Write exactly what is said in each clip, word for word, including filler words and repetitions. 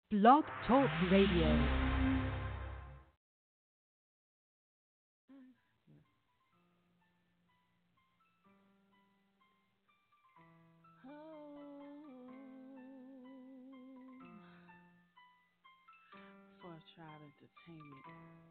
Blog Talk Radio. For Tribe Entertainment.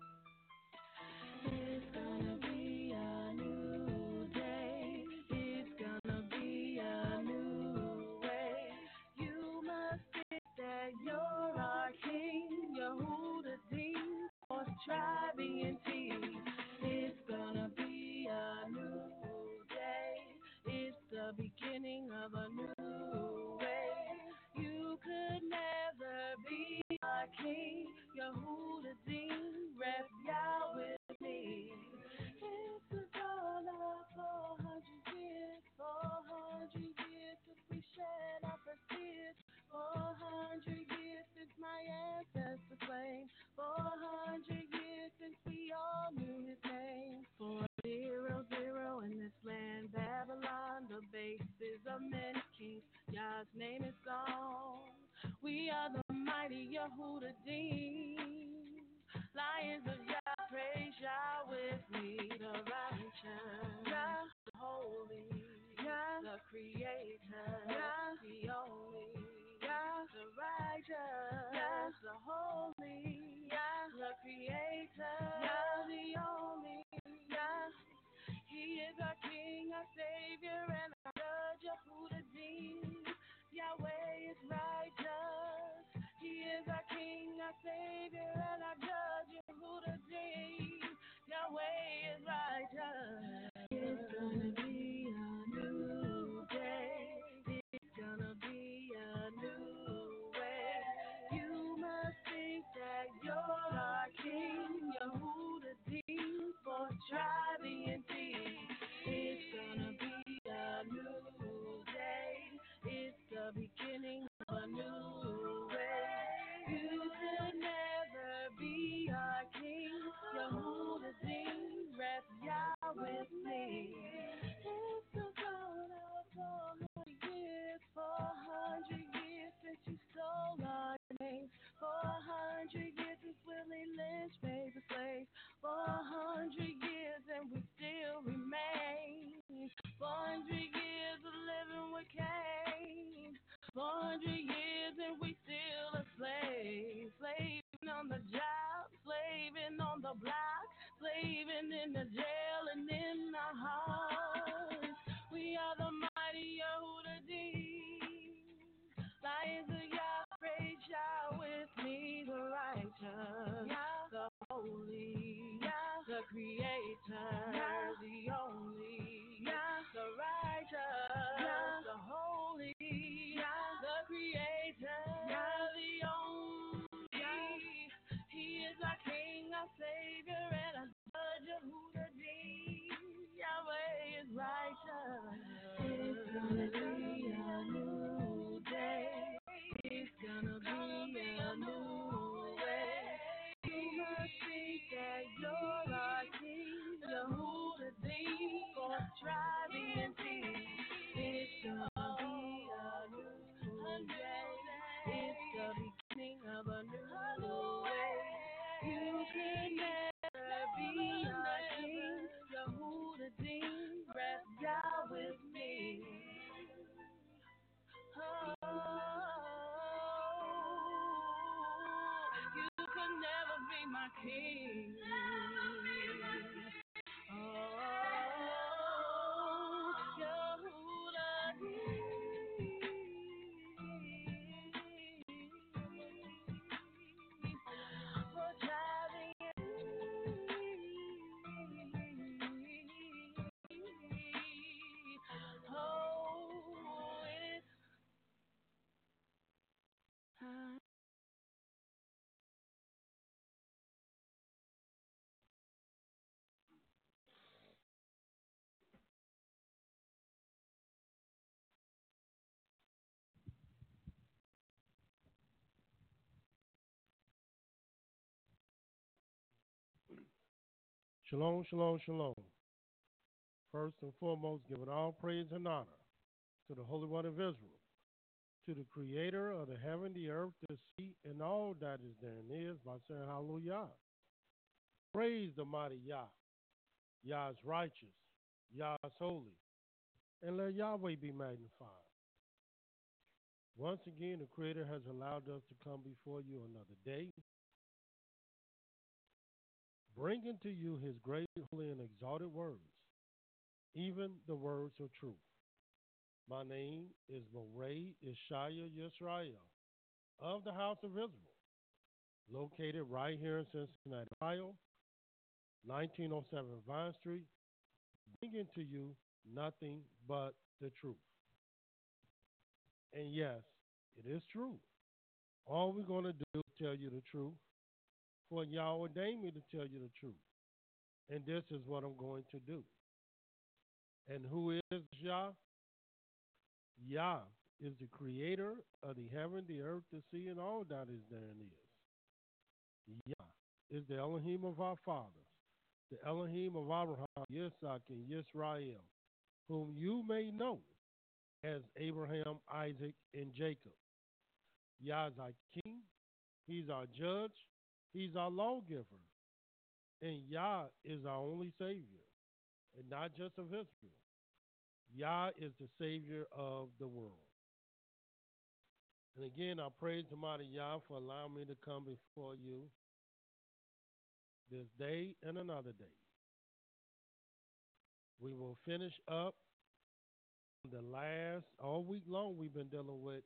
It's gonna be a new day. It's gonna be a new way. You must think that you're our king. You're who the dean for Tribe E N T. It's gonna be a new day. It's the beginning of a new way. You could never be our king. You're who the dean. Rep Yah with me. It's a dollar four hundred years. Four hundred years since we shed our first tears. Four hundred years since my ancestors slain. Four hundred years since we all knew his name. Four zero zero in this land, Babylon, the bases of many kings. Yah's name is gone. We are the mighty Yehudim. Lions of Yah, praise Yah with me. The righteous, Yah, the holy, Yah, the creator, Yah, the only, Yah, the righteous, Yah, the holy, Yah, the creator, Yah, the only, Yah. He is our King, our Savior, and our Judge, Yehudim. Yahweh is righteous. He is our King, our Savior, and our Judge, Yehudim. Yahweh is righteous. It's gonna be a new day. It's gonna be a new way. You must think that you're our King, Yehudim, for Tribe E N T. It's gonna be a new day. It's the beginning of a new way. You could never be our king. Yehudim, rep Yah with me. It's the God of four hundred years, four hundred years since you stole our names. Four hundred years since Willie Lynch made the slaves. Four hundred years and we still remain. Four hundred years of living with Cain. Four hundred years and we still a slave. Slaving on the job, slaving on the block, slaving in the jail and in the hearts. We are the mighty Yehudim. Lions of Yah, praise Yah with me, the righteous, Yah, the holy, Yah, the creator, Yah, the only, Yah, the righteous, Yah, the holy, Yah, the creator, Yah, the only. He is our King, our Savior, and our Judge, Yehudim. Yahweh is righteous. It's gonna be a new day. It's gonna be a new way. You must think that you're our King, Yehudim, for Tribe E N T. It's gonna be a new day. It's the beginning of a new way. You can never be our King, Yehudim, rep Yah with me. Oh, you could never be my king. Oh, Yehuda. For driving oh, it's time. Shalom, shalom, shalom. First and foremost, giving all praise and honor to the Holy One of Israel, to the creator of the heaven, the earth, earth, the sea, and all that is therein is by saying hallelujah. Praise the mighty Yah. Yah is righteous. Yah is holy. And let Yahweh be magnified. Once again, the Creator has allowed us to come before you another day, bringing to you his great, holy, and exalted words, even the words of truth. My name is Moray Ishaya Yisrael of the House of Israel, located right here in Cincinnati, Ohio, nineteen oh seven Vine Street, bringing to you nothing but the truth. And yes, it is true. All we're going to do is tell you the truth, for Yah ordained me to tell you the truth. And this is what I'm going to do. And who is Yah? Yah is the creator of the heaven, the earth, the sea, and all that is therein is. Yah is the Elohim of our fathers, the Elohim of Abraham, Yitzhak, and Yisrael, whom you may know as Abraham, Isaac, and Jacob. Yah is our king. He's our judge. He's our lawgiver. And Yah is our only Savior, and not just of Israel. Yah is the Savior of the world. And again, I praise the mighty Yah for allowing me to come before you this day and another day. We will finish up the last, all week long we've been dealing with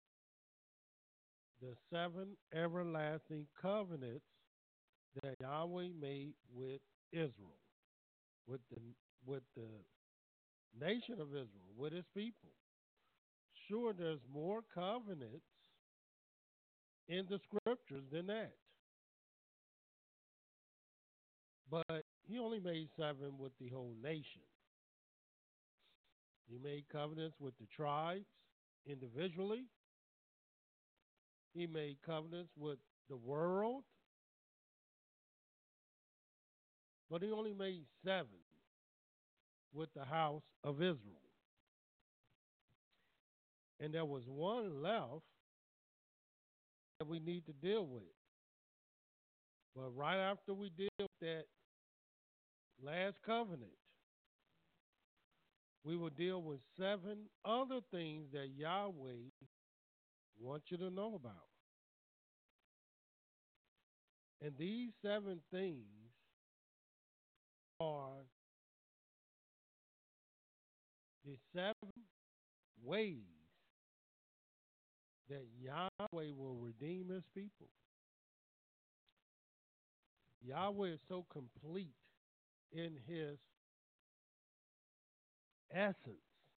the seven everlasting covenants that Yahweh made with Israel, with the with the nation of Israel, with his people. Sure, there's more covenants in the scriptures than that. But he only made seven with the whole nation. He made covenants with the tribes individually. He made covenants with the world. But he only made seven with the house of Israel. And there was one left that we need to deal with. But right after we deal with that last covenant, we will deal with seven other things that Yahweh wants you to know about. And these seven things are the seven ways that Yahweh will redeem his people. Yahweh is so complete in his essence.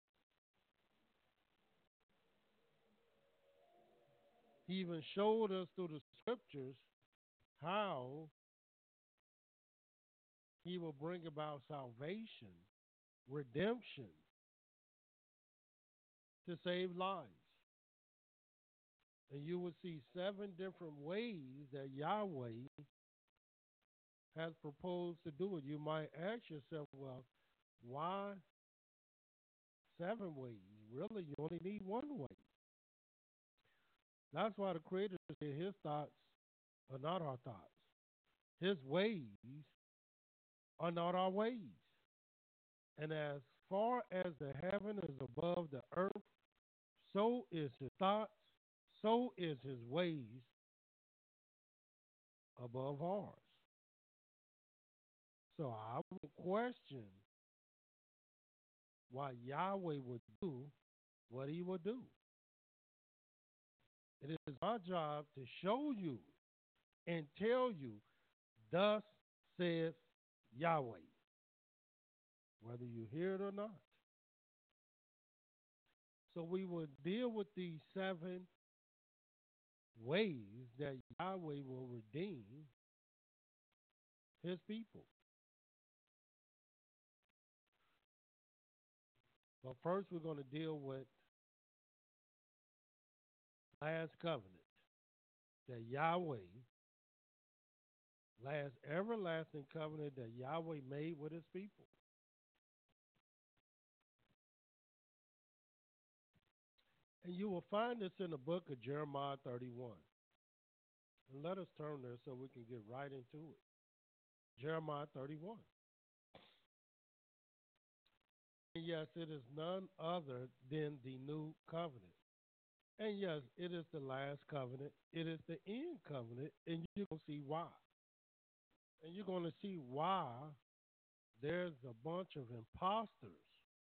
He even showed us through the scriptures how he will bring about salvation, redemption, to save lives. And you will see seven different ways that Yahweh has proposed to do it. You might ask yourself, well, why seven ways? Really, you only need one way. That's why the Creator said his thoughts are not our thoughts. His ways are not our ways. And as far as the heaven is above the earth, so is his thoughts, so is his ways above ours. So I will question why Yahweh would do what he would do. It is my job to show you and tell you, thus says Yahweh, whether you hear it or not. So we will deal with these seven ways that Yahweh will redeem his people. But first we're going to deal with last covenant that Yahweh, last everlasting covenant that Yahweh made with his people. And you will find this in the book of Jeremiah thirty-one. And let us turn there so we can get right into it. Jeremiah thirty-one. And yes, it is none other than the new covenant. And yes, it is the last covenant. It is the end covenant. And you're going to see why. And you're going to see why there's a bunch of imposters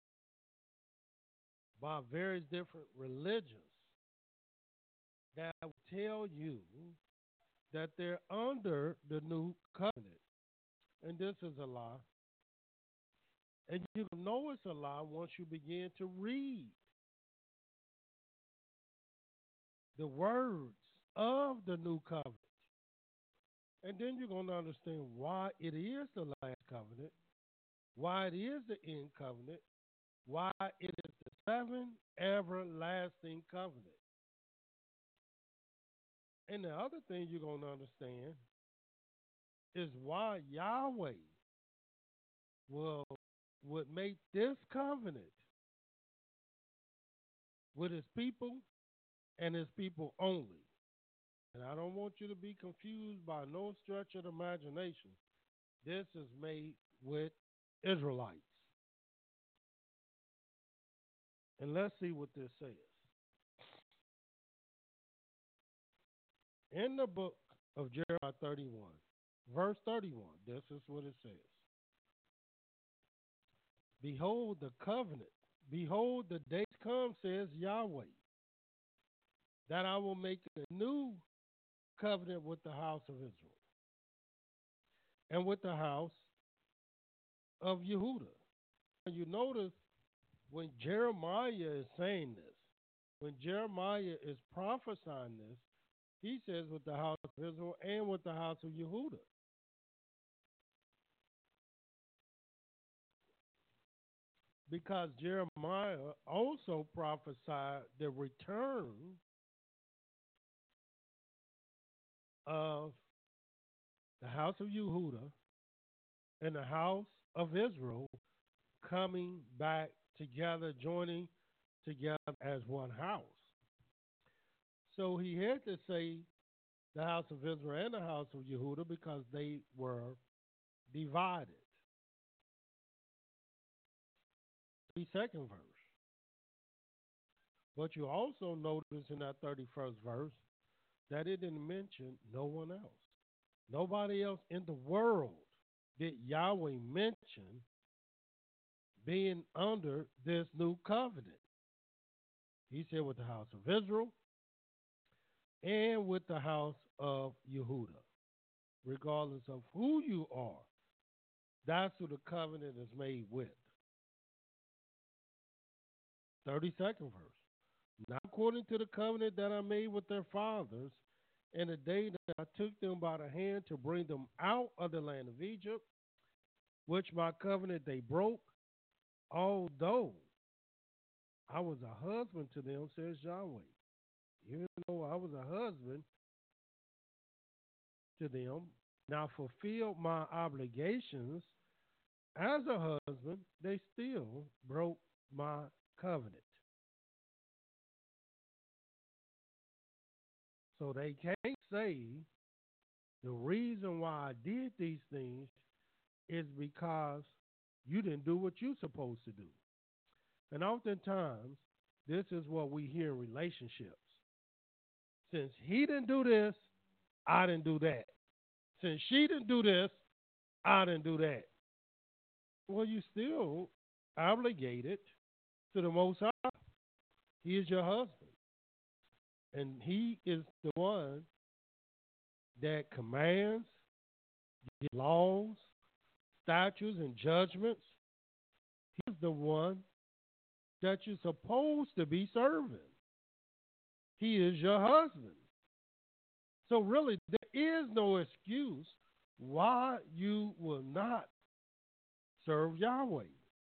by various different religions that will tell you that they're under the new covenant. And this is a lie. And you know it's a lie once you begin to read the words of the new covenant. And then you're going to understand why it is the last covenant, why it is the end covenant, why it is the seven everlasting covenant. And the other thing you're going to understand is why Yahweh will would make this covenant with his people and his people only. And I don't want you to be confused by no stretch of the imagination. This is made with Israelites. And let's see what this says. In the book of Jeremiah thirty-one, verse thirty-one, this is what it says. Behold the covenant, behold the days come, says Yahweh, that I will make a new covenant with the house of Israel and with the house of Yehudah. And you notice when Jeremiah is saying this, when Jeremiah is prophesying this, he says with the house of Israel and with the house of Yehudah. Because Jeremiah also prophesied the return of the house of Yehudah and the house of Israel coming back together, joining together as one house. So he had to say the house of Israel and the house of Yehudah because they were divided. The second verse. But you also notice in that thirty-first verse that it didn't mention no one else. Nobody else in the world did Yahweh mention being under this new covenant. He said with the house of Israel and with the house of Yehudah. Regardless of who you are, that's who the covenant is made with. thirty-second verse. Not according to the covenant that I made with their fathers, in the day that I took them by the hand to bring them out of the land of Egypt, which my covenant they broke, although I was a husband to them, says Yahweh. Even though I was a husband to them, now fulfilled my obligations as a husband, they still broke my covenant. So they can't say the reason why I did these things is because you didn't do what you're supposed to do. And oftentimes, this is what we hear in relationships. Since he didn't do this, I didn't do that. Since she didn't do this, I didn't do that. Well, you still obligated to the Most High. He is your husband. And he is the one that commands, gives laws, statutes, and judgments. He's the one that you're supposed to be serving. He is your husband. So really, there is no excuse why you will not serve Yahweh.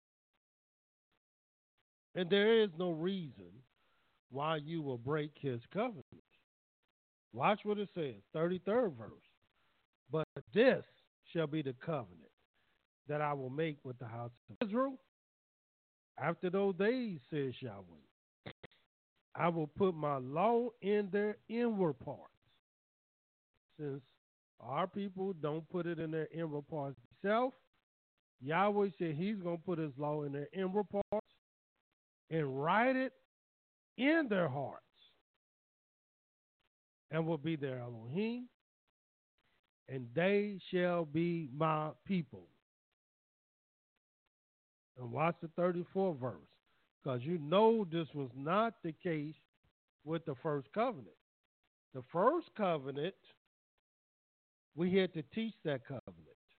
And there is no reason why you will break his covenant. Watch what it says, thirty-third verse. But this shall be the covenant that I will make with the house of Israel after those days, says Yahweh. I will put my law in their inward parts. Since our people don't put it in their inward parts themselves, Yahweh said he's going to put his law in their inward parts and write it in their hearts and will be their Elohim, and they shall be my people. And watch the thirty-fourth verse, because you know this was not the case with the first covenant. The first covenant, we had to teach that covenant.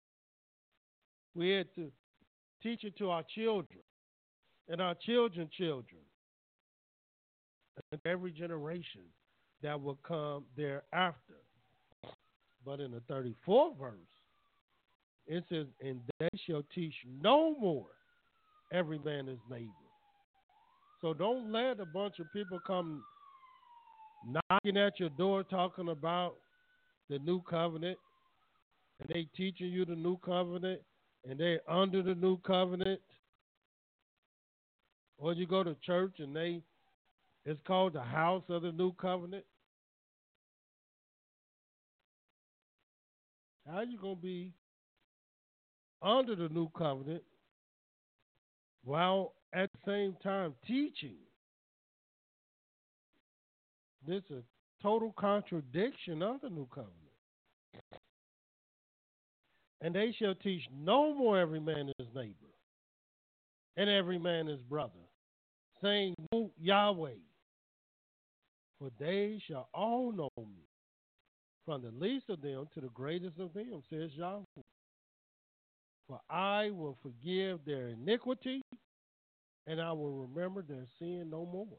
We had to teach it to our children and our children's children and every generation that will come thereafter. But in the thirty-fourth verse, it says, and they shall teach no more every man his neighbor. So don't let a bunch of people come knocking at your door talking about the new covenant, and they teaching you the new covenant, and they under the new covenant. Or you go to church and they it's called the house of the new covenant. How you gonna be under the new covenant while at the same time teaching? This is a total contradiction of the new covenant. And they shall teach no more every man his neighbor and every man his brother, saying, know Yahweh, for they shall all know me, from the least of them to the greatest of them, says Yahweh. For I will forgive their iniquity, and I will remember their sin no more.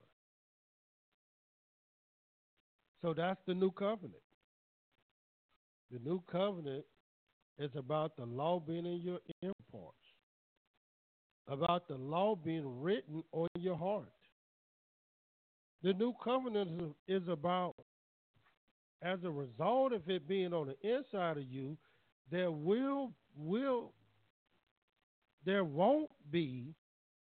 So that's the new covenant. The new covenant is about the law being in your inner parts, about the law being written on your heart. The new covenant is about, as a result of it being on the inside of you, there will will there won't be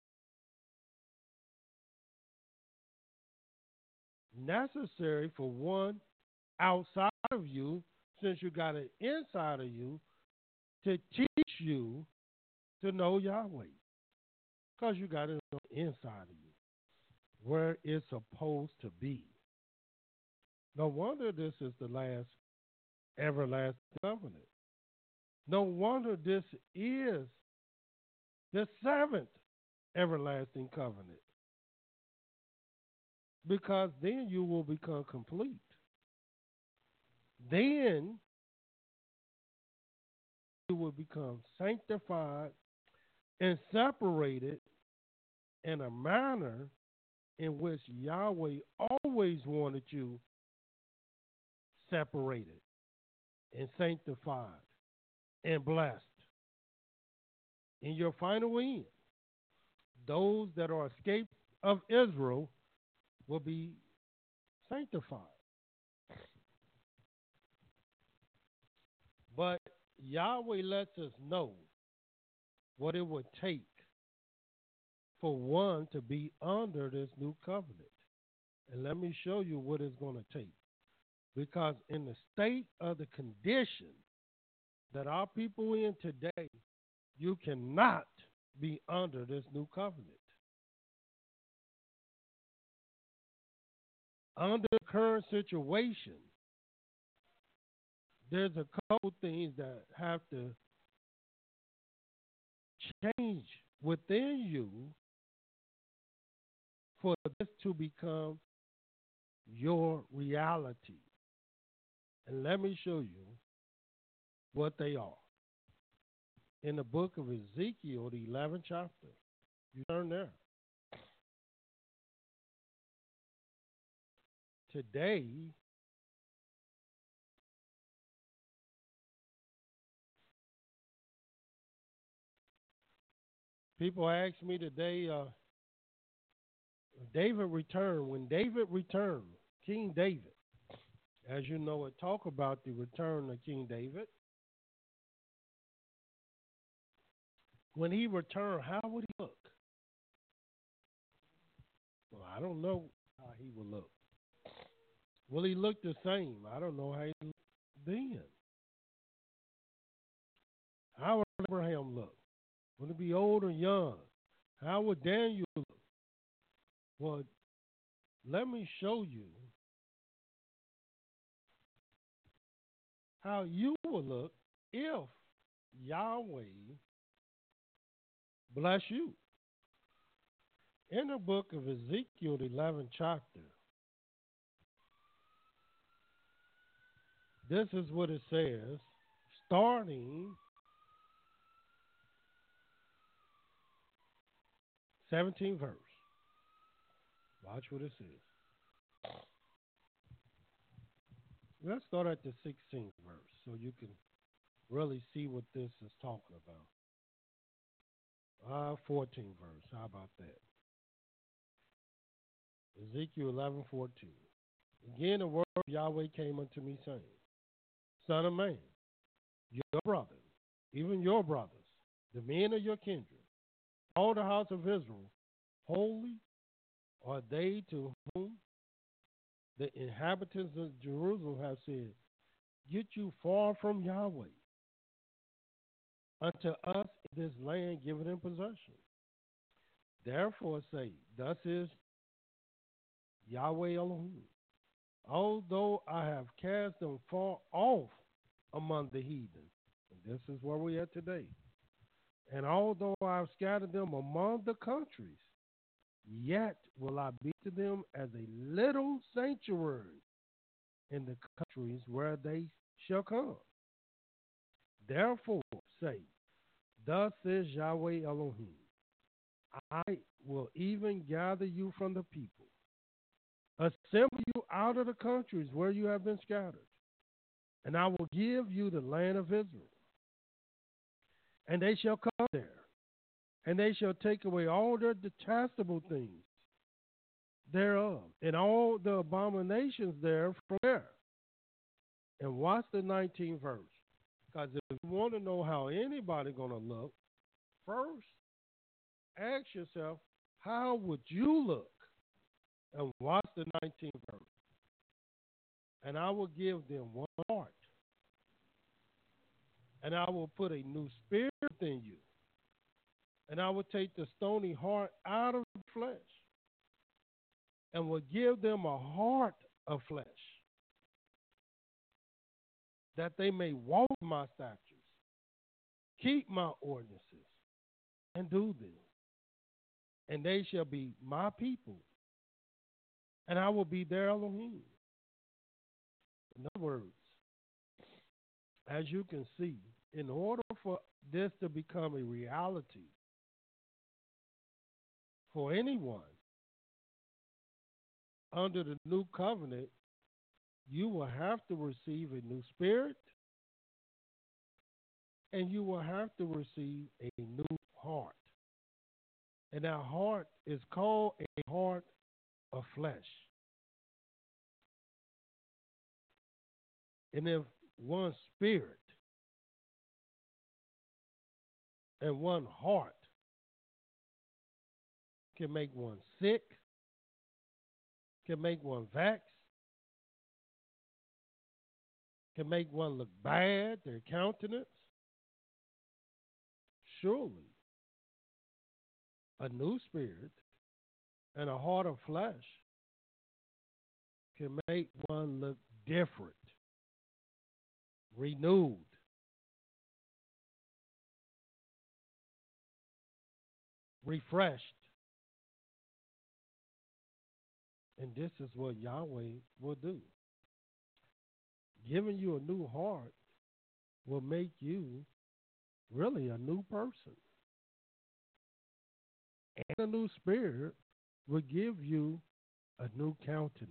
necessary for one outside of you, since you got it inside of you, to teach you to know Yahweh, because you got it on the inside of you, where it's supposed to be. No wonder this is the last everlasting covenant. No wonder this is the seventh everlasting covenant, because then you will become complete. Then you will become sanctified and separated in a manner in which Yahweh always wanted you separated and sanctified and blessed. In your final end, those that are escaped of Israel will be sanctified. But Yahweh lets us know what it would take for one to be under this new covenant. And let me show you what it's going to take. Because in the state of the condition that our people in today, you cannot be under this new covenant. Under the current situation, there's a couple things that have to change within you for this to become your reality. And let me show you what they are. In the book of Ezekiel, the eleventh chapter, you turn there. Today, people ask me today, uh, David returned. When David returned, King David, as you know, it talk about the return of King David. When he returned, how would he look? Well, I don't know how he will look. Will he look the same? I don't know how he looked then. How would Abraham look? Will he be old or young? How would Daniel look? Well, let me show you how you will look if Yahweh bless you. In the book of Ezekiel, the eleventh chapter, this is what it says, starting seventeenth verse. Watch what it says. Let's start at the sixteenth verse so you can really see what this is talking about. Uh, fourteenth verse. How about that? Ezekiel eleven fourteen. Again, the word of Yahweh came unto me, saying, Son of man, your brothers, even your brothers, the men of your kindred, all the house of Israel, holy are they to whom the inhabitants of Jerusalem have said, Get you far from Yahweh, unto us this land given in possession. Therefore say, Thus is Yahweh Elohim, although I have cast them far off among the heathen, and this is where we are today, and although I have scattered them among the countries, yet will I be to them as a little sanctuary in the countries where they shall come. Therefore say, Thus says Yahweh Elohim, I will even gather you from the people, assemble you out of the countries where you have been scattered, and I will give you the land of Israel. And they shall come there, and they shall take away all their detestable things thereof, and all the abominations there from there. And watch the nineteenth verse. Because if you want to know how anybody going to look, first ask yourself, how would you look? And watch the nineteenth verse. And I will give them one heart. And I will put a new spirit in you. And I will take the stony heart out of the flesh. And will give them a heart of flesh. That they may walk my statutes, keep my ordinances, and do them. And they shall be my people. And I will be their Elohim. In other words, as you can see, in order for this to become a reality for anyone under the new covenant, you will have to receive a new spirit and you will have to receive a new heart. And that heart is called a heart of flesh. And if one spirit and one heart can make one sick, can make one vex, can make one look bad, their countenance, surely a new spirit and a heart of flesh can make one look different, renewed, refreshed. And this is what Yahweh will do. Giving you a new heart will make you really a new person. And a new spirit will give you a new countenance.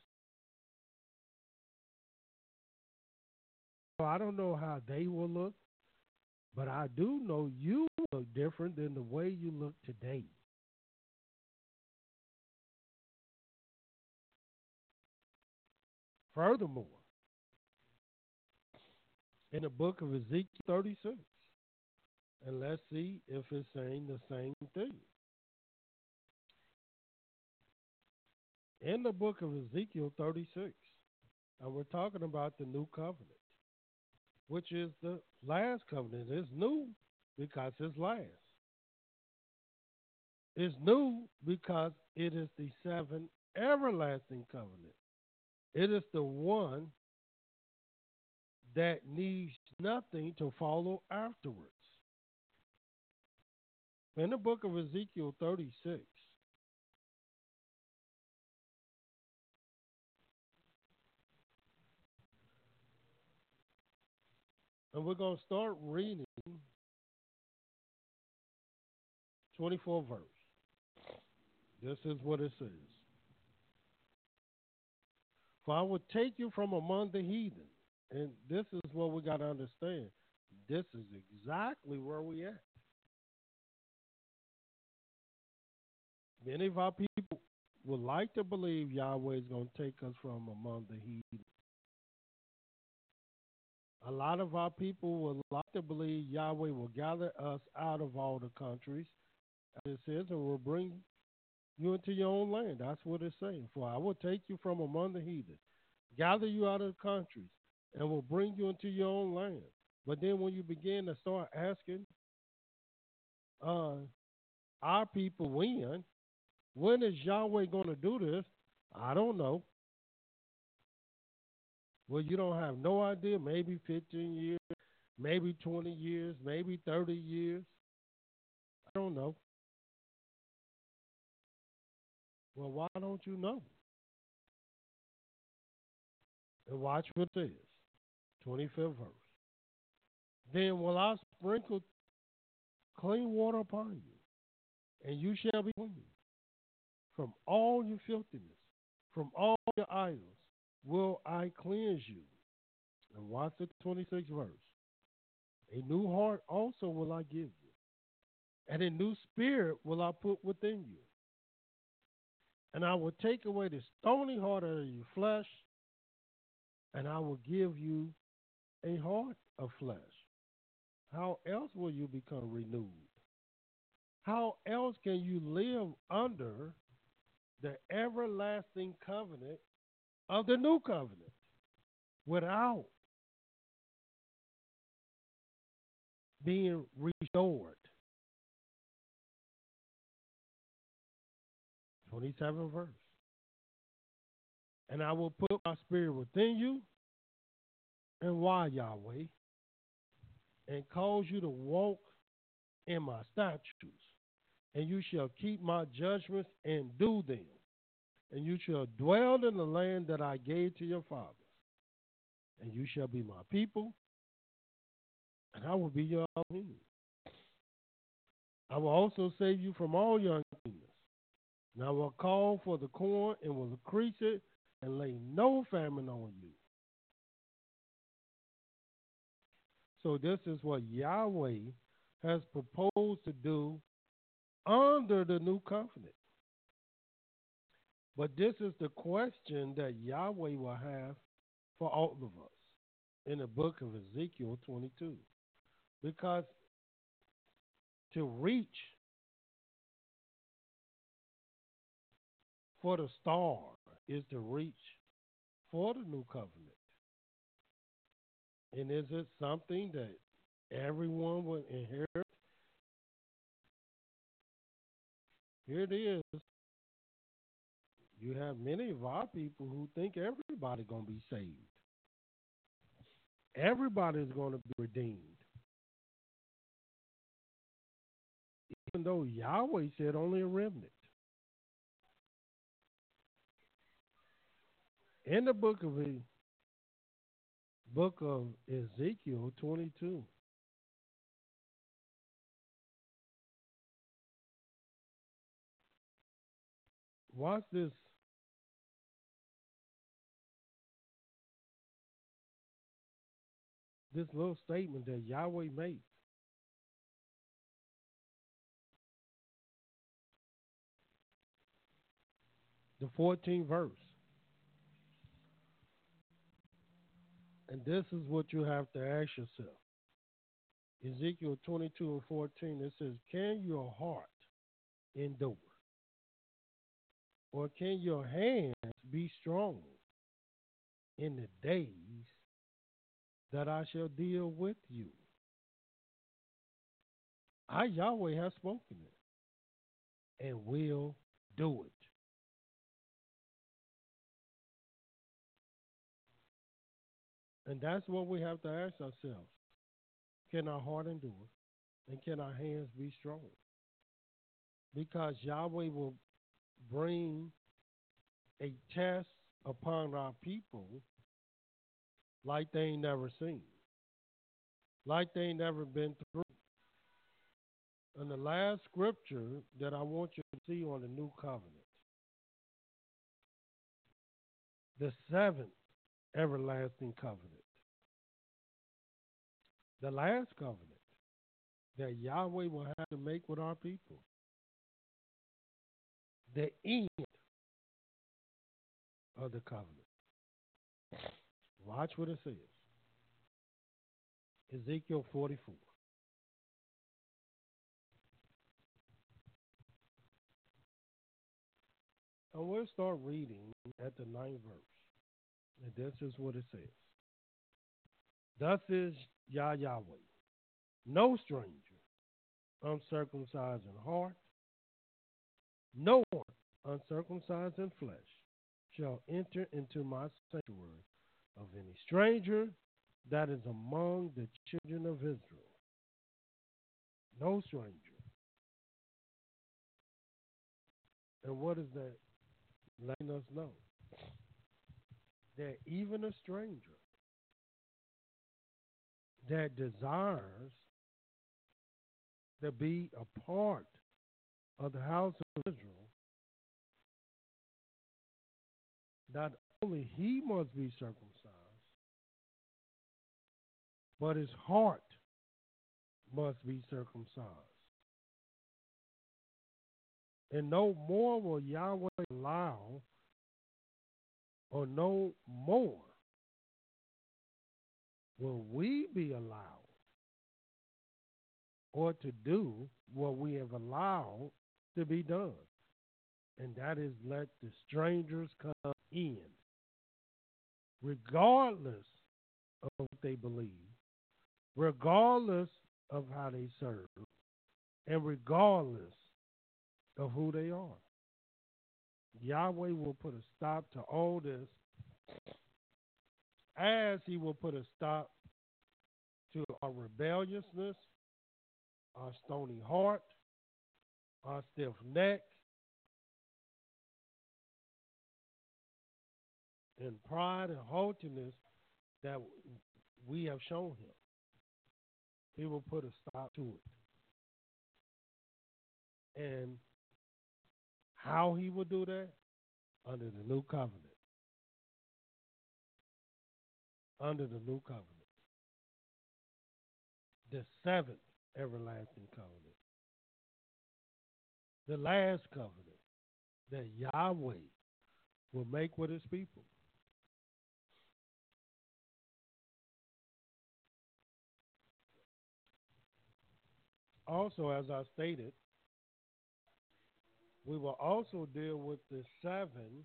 So I don't know how they will look, but I do know you look different than the way you look today. Furthermore, in the book of Ezekiel thirty-six, and let's see if it's saying the same thing. In the book of Ezekiel thirty-six, and we're talking about the new covenant, which is the last covenant. It's new because it's last. It's new because it is the seventh everlasting covenant. It is the one that needs nothing to follow afterwards. In the book of Ezekiel thirty-six, and we're going to start reading twenty-fourth verse. This is what it says. For I will take you from among the heathen. And this is what we got to understand. This is exactly where we at. Many of our people would like to believe Yahweh is going to take us from among the heathen. A lot of our people would like to believe Yahweh will gather us out of all the countries, as it says, and will bring you into your own land. That's what it's saying. For I will take you from among the heathen, gather you out of the countries, and will bring you into your own land. But then when you begin to start asking uh, our people when, when is Yahweh going to do this? I don't know. Well, you don't have no idea. Maybe fifteen years, maybe twenty years, maybe thirty years. I don't know. Well, why don't you know? And watch what it says. twenty-fifth verse. Then will I sprinkle clean water upon you, and you shall be clean from all your filthiness, from all your idols will I cleanse you. And watch the twenty-sixth verse. A new heart also will I give you, and a new spirit will I put within you. And I will take away the stony heart out of your flesh, and I will give you a heart of flesh. How else will you become renewed? How else can you live under the everlasting covenant of the new covenant without being restored? twenty-seventh verse. And I will put my spirit within you, and why, Yahweh, and cause you to walk in my statutes, and you shall keep my judgments and do them, and you shall dwell in the land that I gave to your fathers, and you shall be my people, and I will be your Elohim. I will also save you from all your uncleanness, and I will call for the corn and will increase it, and lay no famine on you. So this is what Yahweh has proposed to do under the new covenant. But this is the question that Yahweh will have for all of us in the book of Ezekiel twenty-two. Because to reach for the star is to reach for the new covenant. And is it something that everyone will inherit? Here it is. You have many of our people who think everybody's going to be saved. Everybody's going to be redeemed. Even though Yahweh said only a remnant. In the book of the book of Ezekiel twenty-two, watch this. This little statement that Yahweh makes. The fourteenth verse. And this is what you have to ask yourself. Ezekiel twenty-two and fourteen, it says, can your heart endure? Or can your hands be strong in the days that I shall deal with you? I, Yahweh, have spoken it and will do it. And that's what we have to ask ourselves. Can our heart endure? And can our hands be strong? Because Yahweh will bring a test upon our people like they ain't never seen, like they ain't never been through. And the last scripture that I want you to see on the new covenant, the seventh everlasting covenant, the last covenant that Yahweh will have to make with our people, the end of the covenant. Watch what it says. Ezekiel forty-four. And we'll start reading at the ninth verse. And this is what it says. Thus is Yah Yahweh, no stranger, uncircumcised in heart, no one uncircumcised in flesh shall enter into my sanctuary of any stranger that is among the children of Israel. No stranger. And what is that letting us know? That even a stranger that desires to be a part of the house of Israel, not only he must be circumcised, but his heart must be circumcised. And no more will Yahweh allow, or no more will we be allowed, or to do what we have allowed to be done. And that is let the strangers come in, regardless of what they believe, regardless of how they serve, and regardless of who they are. Yahweh will put a stop to all this, as he will put a stop to our rebelliousness, our stony heart, our stiff neck, and pride and haughtiness that we have shown him. He will put a stop to it. And how he will do that? Under the new covenant. Under the new covenant. The seventh everlasting covenant. The last covenant that Yahweh will make with his people. Also, as I stated, we will also deal with the seven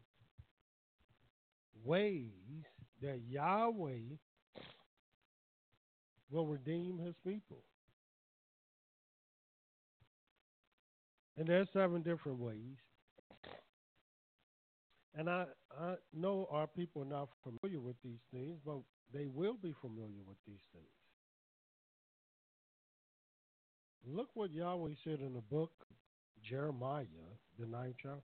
ways that Yahweh will redeem his people. And there's seven different ways. And I, I know our people are not familiar with these things, but they will be familiar with these things. Look what Yahweh said in the book Jeremiah, the ninth chapter.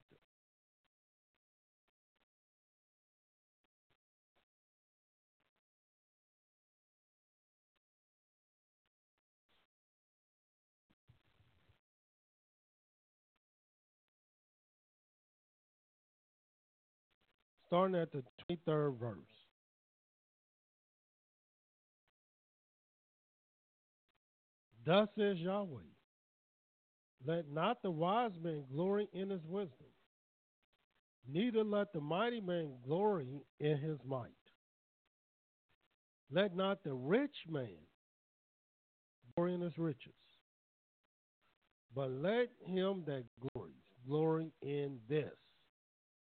Starting at the twenty-third verse. Thus says Yahweh, let not the wise man glory in his wisdom, neither let the mighty man glory in his might. Let not the rich man glory in his riches, but let him that glories glory in this,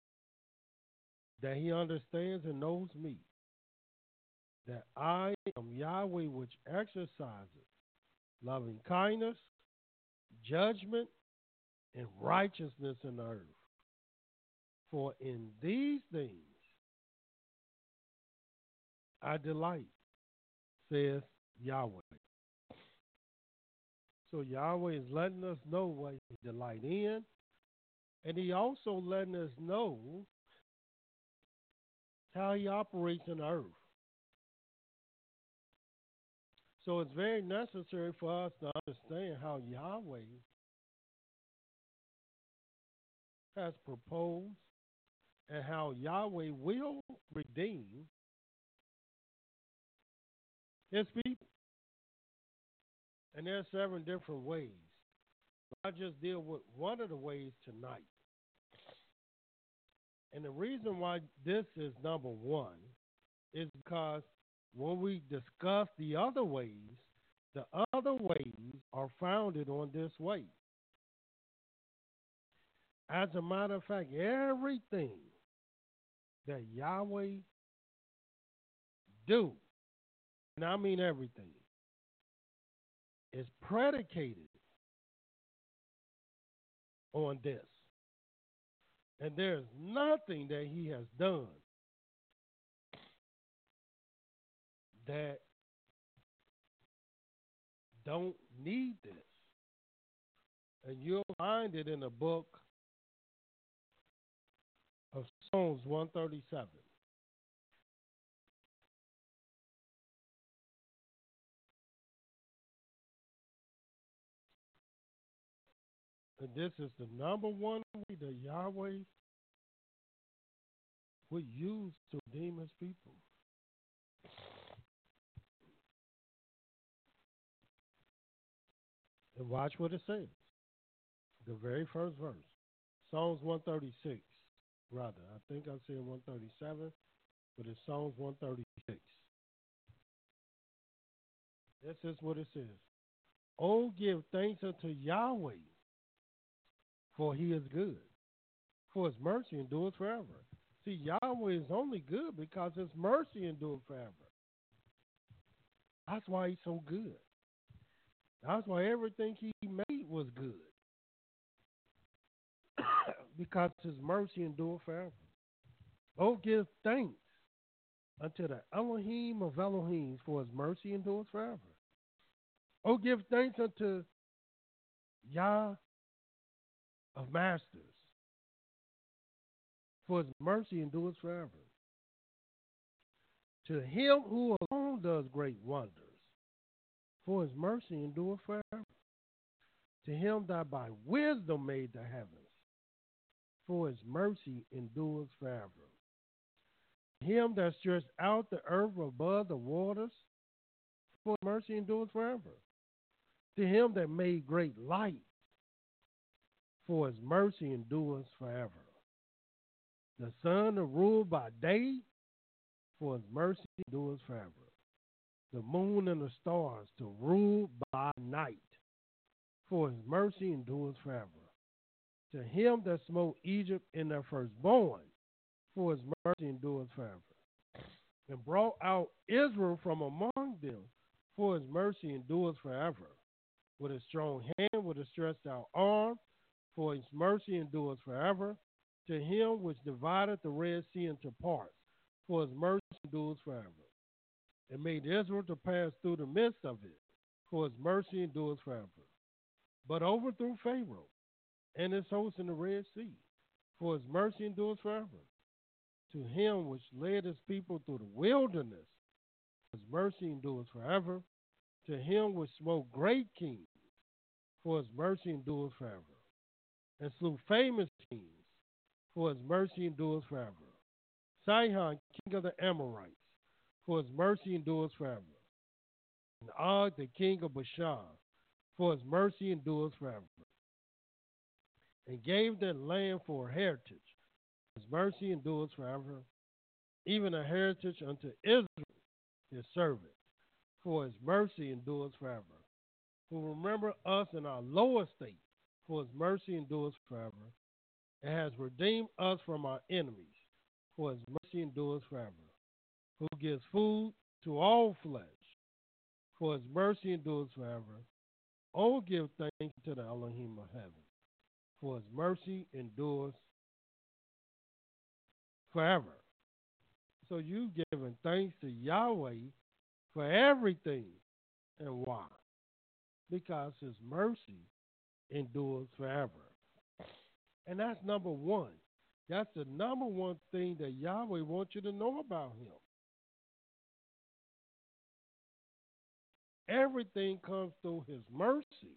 that he understands and knows me, that I am Yahweh which exercises loving kindness, judgment, and righteousness in the earth. For in these things I delight, says Yahweh. So Yahweh is letting us know what he delight in, and he also letting us know how he operates in the earth. So it's very necessary for us to understand how Yahweh has proposed and how Yahweh will redeem his people. And there are seven different ways. I just deal with one of the ways tonight. And the reason why this is number one is because when we discuss the other ways, the other ways are founded on this way. As a matter of fact, everything that Yahweh do, and I mean everything, is predicated on this. And there's nothing that he has done that don't need this. And you'll find it in the book of Psalms one thirty-seven. And this is the number one way that Yahweh would use to redeem his people. And watch what it says. The very first verse. Psalms one thirty-six, rather. I think I said one thirty-seven, but it's Psalms one thirty-six. This is what it says. Oh, give thanks unto Yahweh, for he is good, for his mercy endures forever. See, Yahweh is only good because his mercy endures forever. That's why he's so good. That's why everything he made was good. Because his mercy endures forever. Oh, give thanks unto the Elohim of Elohims, for his mercy endures forever. Oh, give thanks unto Yah of Masters, for his mercy endures forever. To him who alone does great wonders, for his mercy endures forever. To him that by wisdom made the heavens, for his mercy endures forever. To him that stretched out the earth above the waters, for his mercy endures forever. To him that made great light, for his mercy endures forever. The sun to rule by day, for his mercy endures forever. The moon and the stars to rule by night, for his mercy endures forever. To him that smote Egypt in their firstborn, for his mercy endures forever. And brought out Israel from among them, for his mercy endures forever. With a strong hand, with a stretched out arm, for his mercy endures forever. To him which divided the Red Sea into parts, for his mercy endures forever. And made Israel to pass through the midst of it, for his mercy endures forever. But overthrew Pharaoh and his host in the Red Sea, for his mercy endures forever. To him which led his people through the wilderness, his mercy endures forever. To him which smote great kings, for his mercy endures forever. And slew famous kings, for his mercy endures forever. Sihon, king of the Amorites, for his mercy endures forever. And Og, the king of Bashan, for his mercy endures forever. And gave that land for a heritage, his mercy endures forever. Even a heritage unto Israel, his servant, for his mercy endures forever. Who remember us in our lower state, for his mercy endures forever, and has redeemed us from our enemies, for his mercy endures forever. Who gives food to all flesh, for his mercy endures forever. Oh, give thanks to the Elohim of heaven, for his mercy endures forever. So you giving thanks to Yahweh for everything. And why? Because his mercy endures forever. And that's number one. That's the number one thing that Yahweh wants you to know about him. Everything comes through his mercy.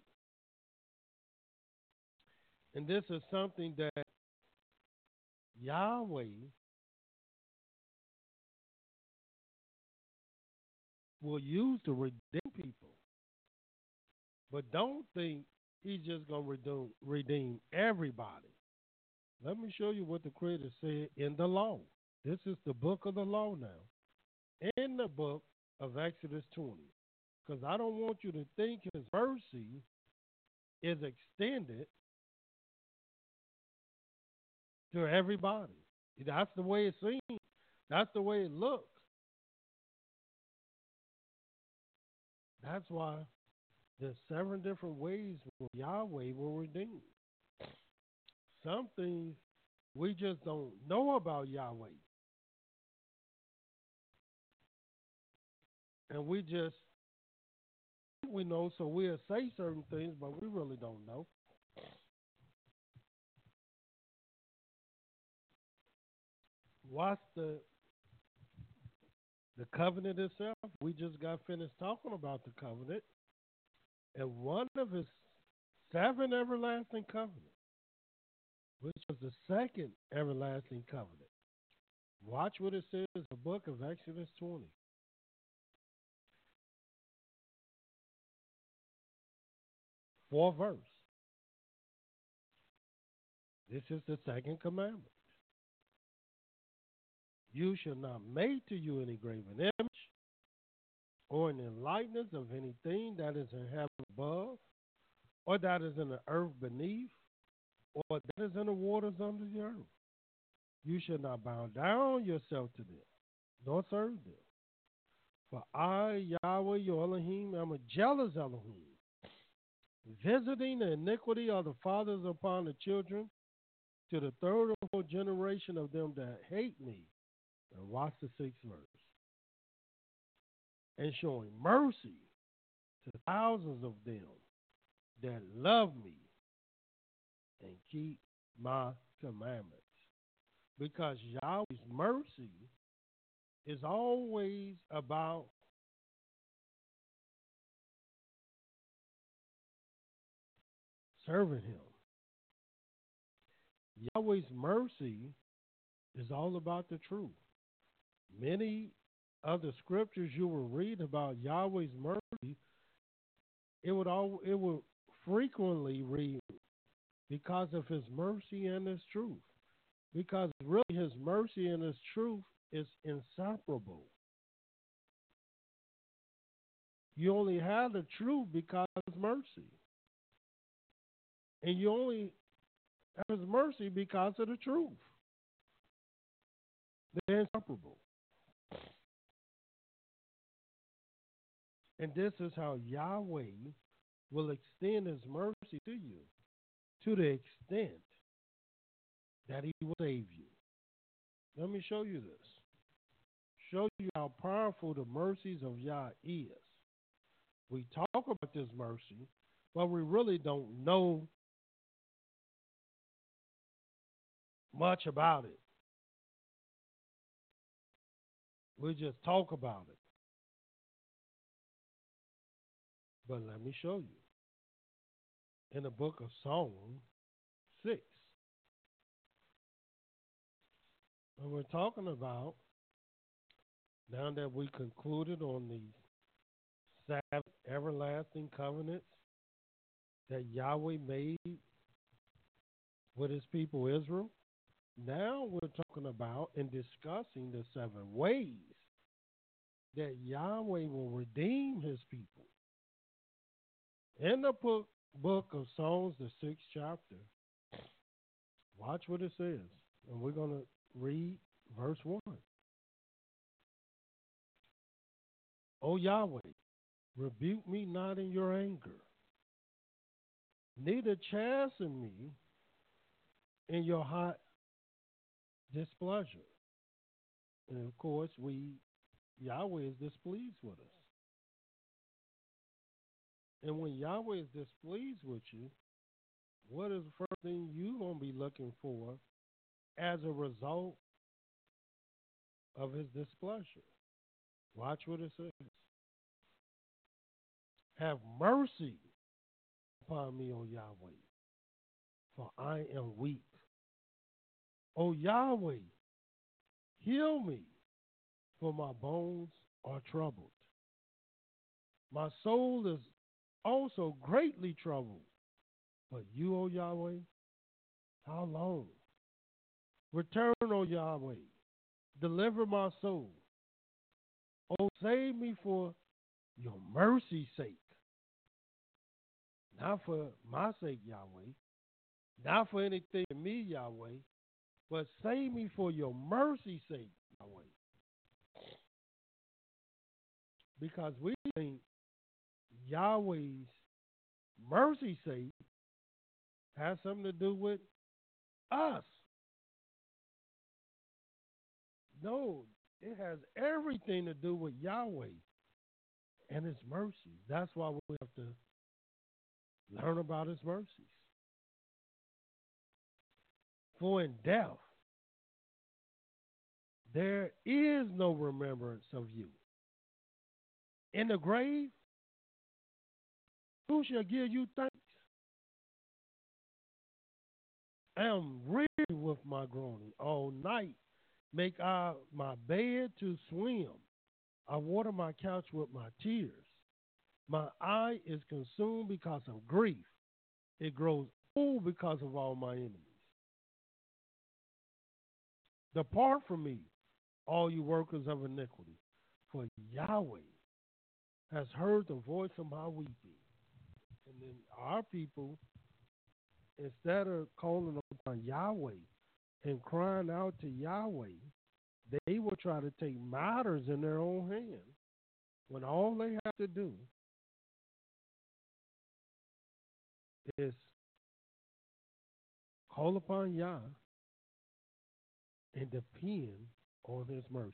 And this is something that Yahweh will use to redeem people. But don't think he's just going to redeem, redeem everybody. Let me show you what the Creator said in the law. This is the book of the law now. In the book of Exodus twenty. Because I don't want you to think his mercy is extended to everybody. That's the way it seems. That's the way it looks. That's why there's seven different ways where Yahweh will redeem. Some things we just don't know about Yahweh. And we just, we know, so we'll say certain things, but we really don't know. What's the the covenant itself? We just got finished talking about the covenant. And one of his seven everlasting covenants, which was the second everlasting covenant. Watch what it says in the book of Exodus twenty. Fourth verse. This is the second commandment. You shall not make to you any graven image or any likeness of anything that is in heaven above, or that is in the earth beneath, or that is in the waters under the earth. You shall not bow down yourself to them, nor serve them. For I, Yahweh, your Elohim, am a jealous Elohim, visiting the iniquity of the fathers upon the children to the third or fourth generation of them that hate me. And watch the sixth verse. And showing mercy to thousands of them that love me and keep my commandments. Because Yahweh's mercy is always about serving him. Yahweh's mercy is all about the truth. Many of the scriptures you will read about Yahweh's mercy, it would all it would frequently read because of his mercy and his truth. Because really his mercy and his truth is inseparable. You only have the truth because of his mercy. And you only have his mercy because of the truth. They're inseparable. And this is how Yahweh will extend his mercy to you, to the extent that he will save you. Let me show you this. Show you how powerful the mercies of Yah is. We talk about this mercy, but we really don't know much about it. We just talk about it. But let me show you. In the book of Psalm six, and we're talking about, now that we concluded on the seven everlasting covenants that Yahweh made with his people Israel, now we're talking about and discussing the seven ways that Yahweh will redeem his people. In the book, book of Psalms, the sixth chapter, watch what it says. And we're going to read Verse one. O Yahweh, rebuke me not in your anger, neither chasten me in your hot displeasure. And of course, we Yahweh is displeased with us. And when Yahweh is displeased with you, what is the first thing you're going to be looking for as a result of his displeasure? Watch what it says. Have mercy upon me, O Yahweh, for I am weak. O Yahweh, heal me, for my bones are troubled. My soul is also greatly troubled. But you, O Yahweh, how long? Return, O Yahweh, deliver my soul. O save me for your mercy's sake. Not for my sake, Yahweh. Not for anything in me, Yahweh. But save me for your mercy's sake, Yahweh. Because we think Yahweh's mercy's sake has something to do with us. No, it has everything to do with Yahweh and his mercies. That's why we have to learn about his mercies. For in death, there is no remembrance of you. In the grave, who shall give you thanks? I am weary with my groaning. All night make I my bed to swim. I water my couch with my tears. My eye is consumed because of grief. It grows old because of all my enemies. Depart from me, all you workers of iniquity, for Yahweh has heard the voice of my weeping. And then our people, instead of calling upon Yahweh and crying out to Yahweh, they will try to take matters in their own hands when all they have to do is call upon Yah and depend on his mercies.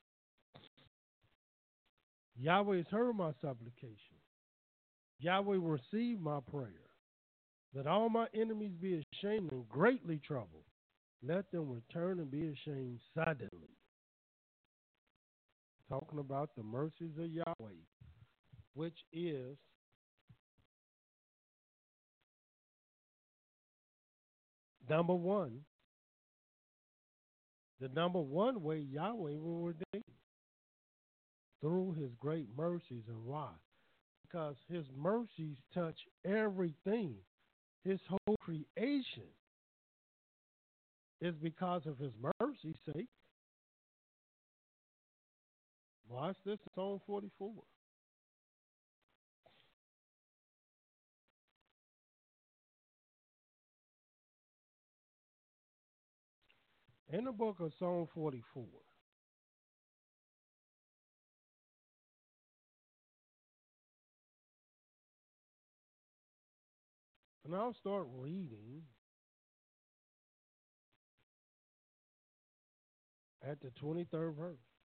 Yahweh has heard my supplication. Yahweh will receive my prayer. Let all my enemies be ashamed and greatly troubled. Let them return and be ashamed suddenly. Talking about the mercies of Yahweh, which is number one. The number one way Yahweh will redeem through his great mercies. And why? Because his mercies touch everything. His whole creation is because of his mercy's sake. Watch this, Psalm forty-four. In the book of Psalm forty-four, and I'll start reading at the twenty-third verse.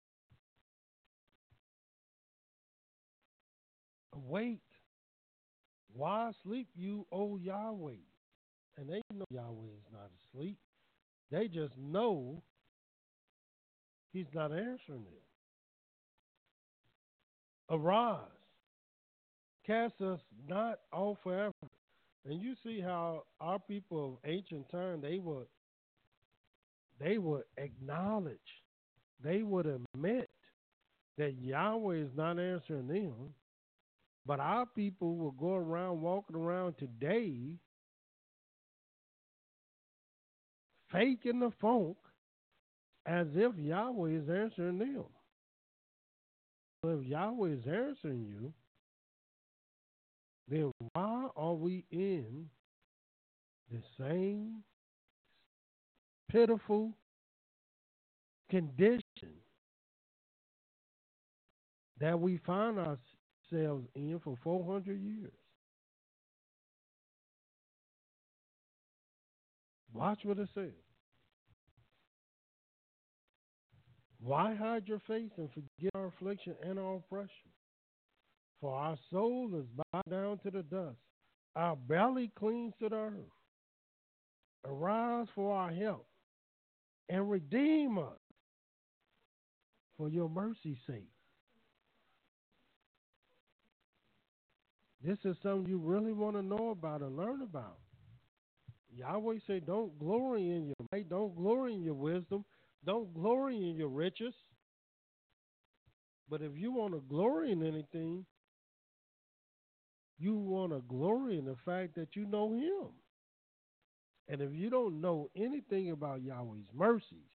Awake, why sleep you, O Yahweh? And they know Yahweh is not asleep. They just know he's not answering them. Arise, cast us not off forever. And you see how our people of ancient time, they would they would acknowledge, they would admit that Yahweh is not answering them. But our people will go around walking around today faking the funk as if Yahweh is answering them. If Yahweh is answering you, then why are we in the same pitiful condition that we find ourselves in for four hundred years. Watch what it says. Why hide your face and forget our affliction and our oppression? For our soul is bowed down to the dust. Our belly clings to the earth. Arise for our help and redeem us for your mercy's sake. This is something you really want to know about and learn about. Yahweh say, don't glory in your might, don't glory in your wisdom, don't glory in your riches. But if you want to glory in anything, you want to glory in the fact that you know him. And if you don't know anything about Yahweh's mercies,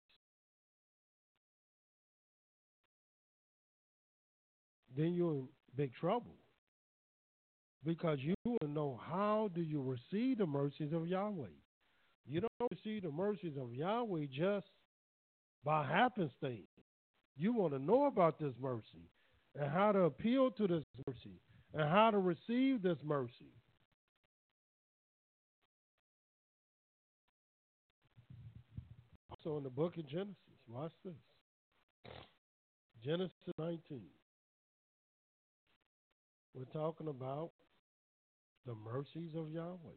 then you're in big trouble. Because you want to know, how do you receive the mercies of Yahweh? You don't receive the mercies of Yahweh just by happenstance. You want to know about this mercy and how to appeal to this mercy and how to receive this mercy. Also in the book of Genesis, watch this. Genesis nineteen. We're talking about the mercies of Yahweh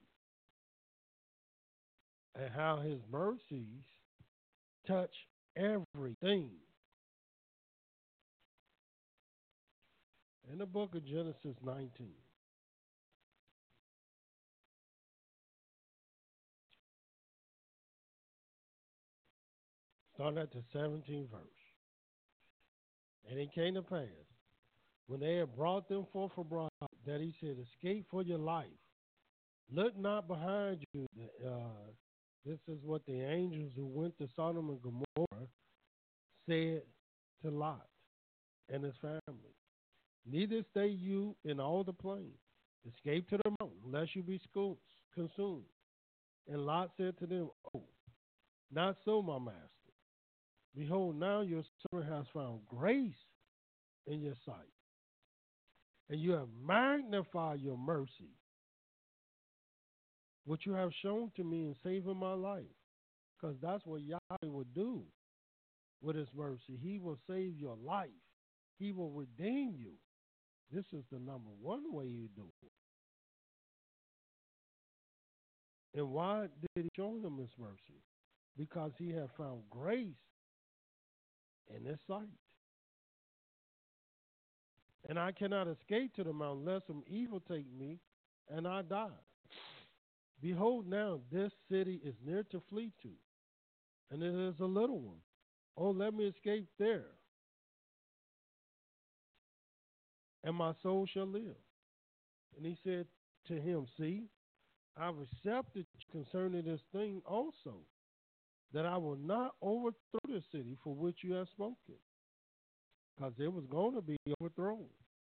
and how his mercies touch everything. In the book of Genesis nineteen, start at the seventeenth verse. And it came to pass, when they had brought them forth abroad, that he said, escape for your life. Look not behind you. Uh, this is what the angels who went to Sodom and Gomorrah said to Lot and his family. Neither stay you in all the plain. Escape to the mountain, lest you be consumed. And Lot said to them, oh, not so, my master. Behold, now your servant has found grace in your sight, and you have magnified your mercy, which you have shown to me in saving my life. Because that's what Yahweh will do with his mercy. He will save your life. He will redeem you. This is the number one way you do it. And why did he show them his mercy? Because he had found grace in his sight. And I cannot escape to the mountain, lest some evil take me, and I die. Behold, now this city is near to flee to, and it is a little one. Oh, let me escape there, and my soul shall live. And he said to him, see, I've accepted concerning this thing also, that I will not overthrow the city for which you have spoken, because it was going to be overthrown.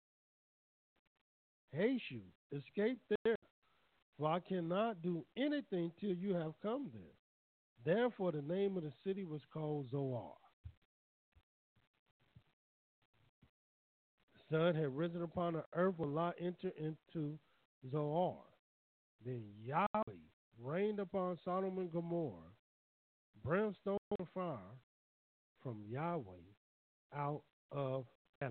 Haste you, escape there, for I cannot do anything till you have come there. Therefore the name of the city was called Zoar. The sun had risen upon the earth when Lot entered into Zoar. Then Yahweh rained upon Sodom and Gomorrah brimstone and fire from Yahweh out of heaven.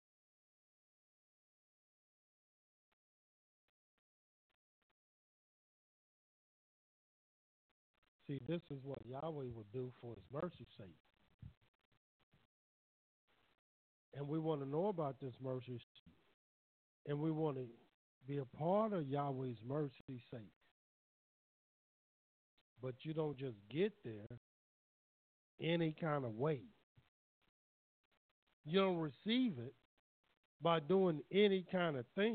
See, this is what Yahweh would do for his mercy's sake. And we want to know about this mercy, and we want to be a part of Yahweh's mercy's sake. But you don't just get there any kind of way. You don't receive it by doing any kind of thing.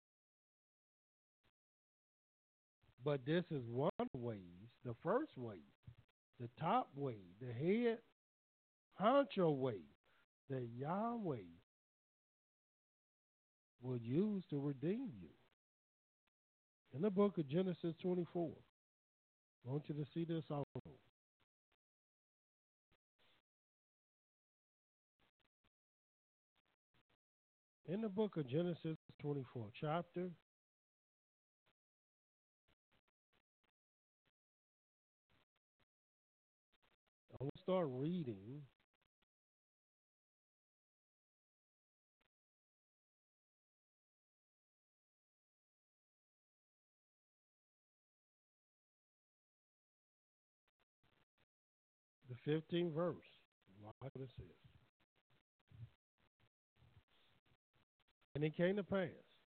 But this is one of the ways, the first way, the top way, the head honcho way that Yahweh will use to redeem you. In the book of Genesis twenty-four, I want you to see this also. In the book of Genesis, twenty-fourth chapter, I will start reading the fifteenth verse. Watch what it says. And it came to pass,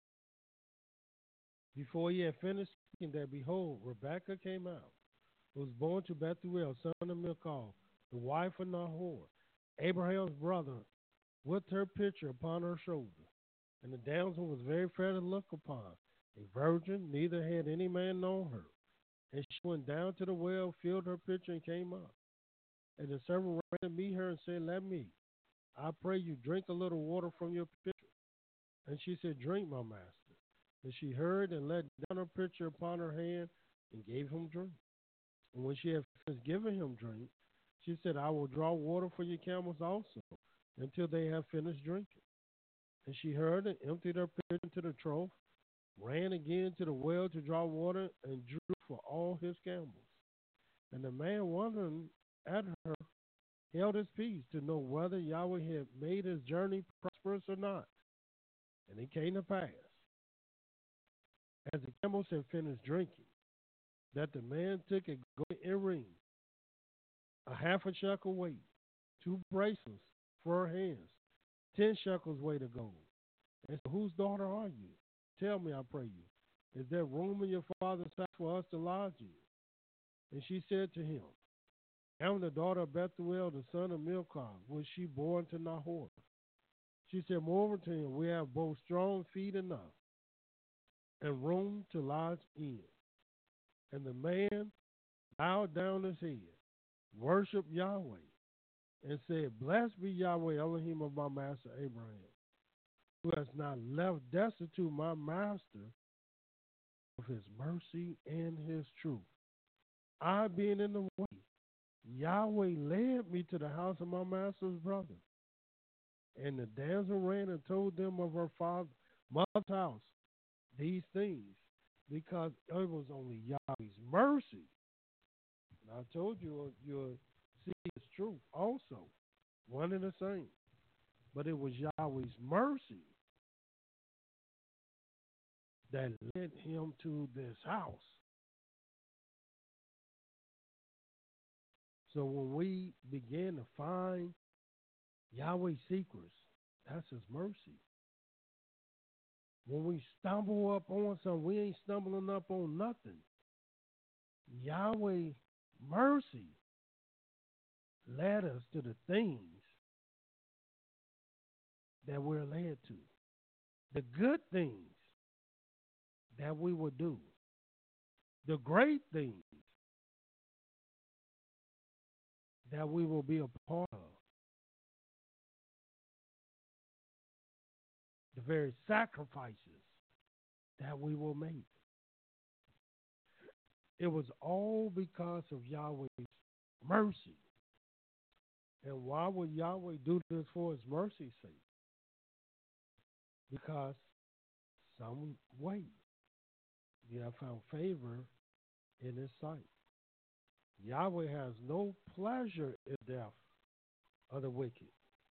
before he had finished speaking, that behold, Rebekah came out, was born to Bethuel, son of Milcah, the wife of Nahor, Abraham's brother, with her pitcher upon her shoulder. And the damsel was very fair to look upon, a virgin, neither had any man known her. And she went down to the well, filled her pitcher, and came up. And the servant ran to meet her and said, Let me, I pray you, drink a little water from your pitcher. And she said, Drink, my master. And she heard and let down her pitcher upon her hand and gave him drink. And when she had finished giving him drink, she said, I will draw water for your camels also, until they have finished drinking. And she heard and emptied her pitcher into the trough, ran again to the well to draw water, and drew for all his camels. And the man, wondering at her, held his peace to know whether Yahweh had made his journey prosperous or not. And it came to pass, as the camels had finished drinking, that the man took a gold earring, a half a shekel weight, two bracelets for her hands, ten shekels weight of gold. And said, Whose daughter are you? Tell me, I pray you. Is there room in your father's house for us to lodge you? And she said to him, I am the daughter of Bethuel, the son of Milcah, was she born to Nahor. She said, Moreover to him, we have both strong feet enough and room to lodge in. And the man bowed down his head, worshiped Yahweh, and said, Blessed be Yahweh, Elohim of my master Abraham, who has not left destitute my master of his mercy and his truth. I being in the way, Yahweh led me to the house of my master's brother. And the damsel ran and told them of her father, mother's house these things, because it was only Yahweh's mercy. And I told you, you'll see it's true also, one and the same. But it was Yahweh's mercy that led him to this house. So when we begin to find Yahweh's secrets, that's his mercy. When we stumble up on something, we ain't stumbling up on nothing. Yahweh's mercy led us to the things that we're led to. The good things that we will do. The great things that we will be a part of. The very sacrifices that we will make. It was all because of Yahweh's mercy. And why would Yahweh do this for his mercy's sake? Because some way you have found favor in his sight. Yahweh has no pleasure in the death of the wicked.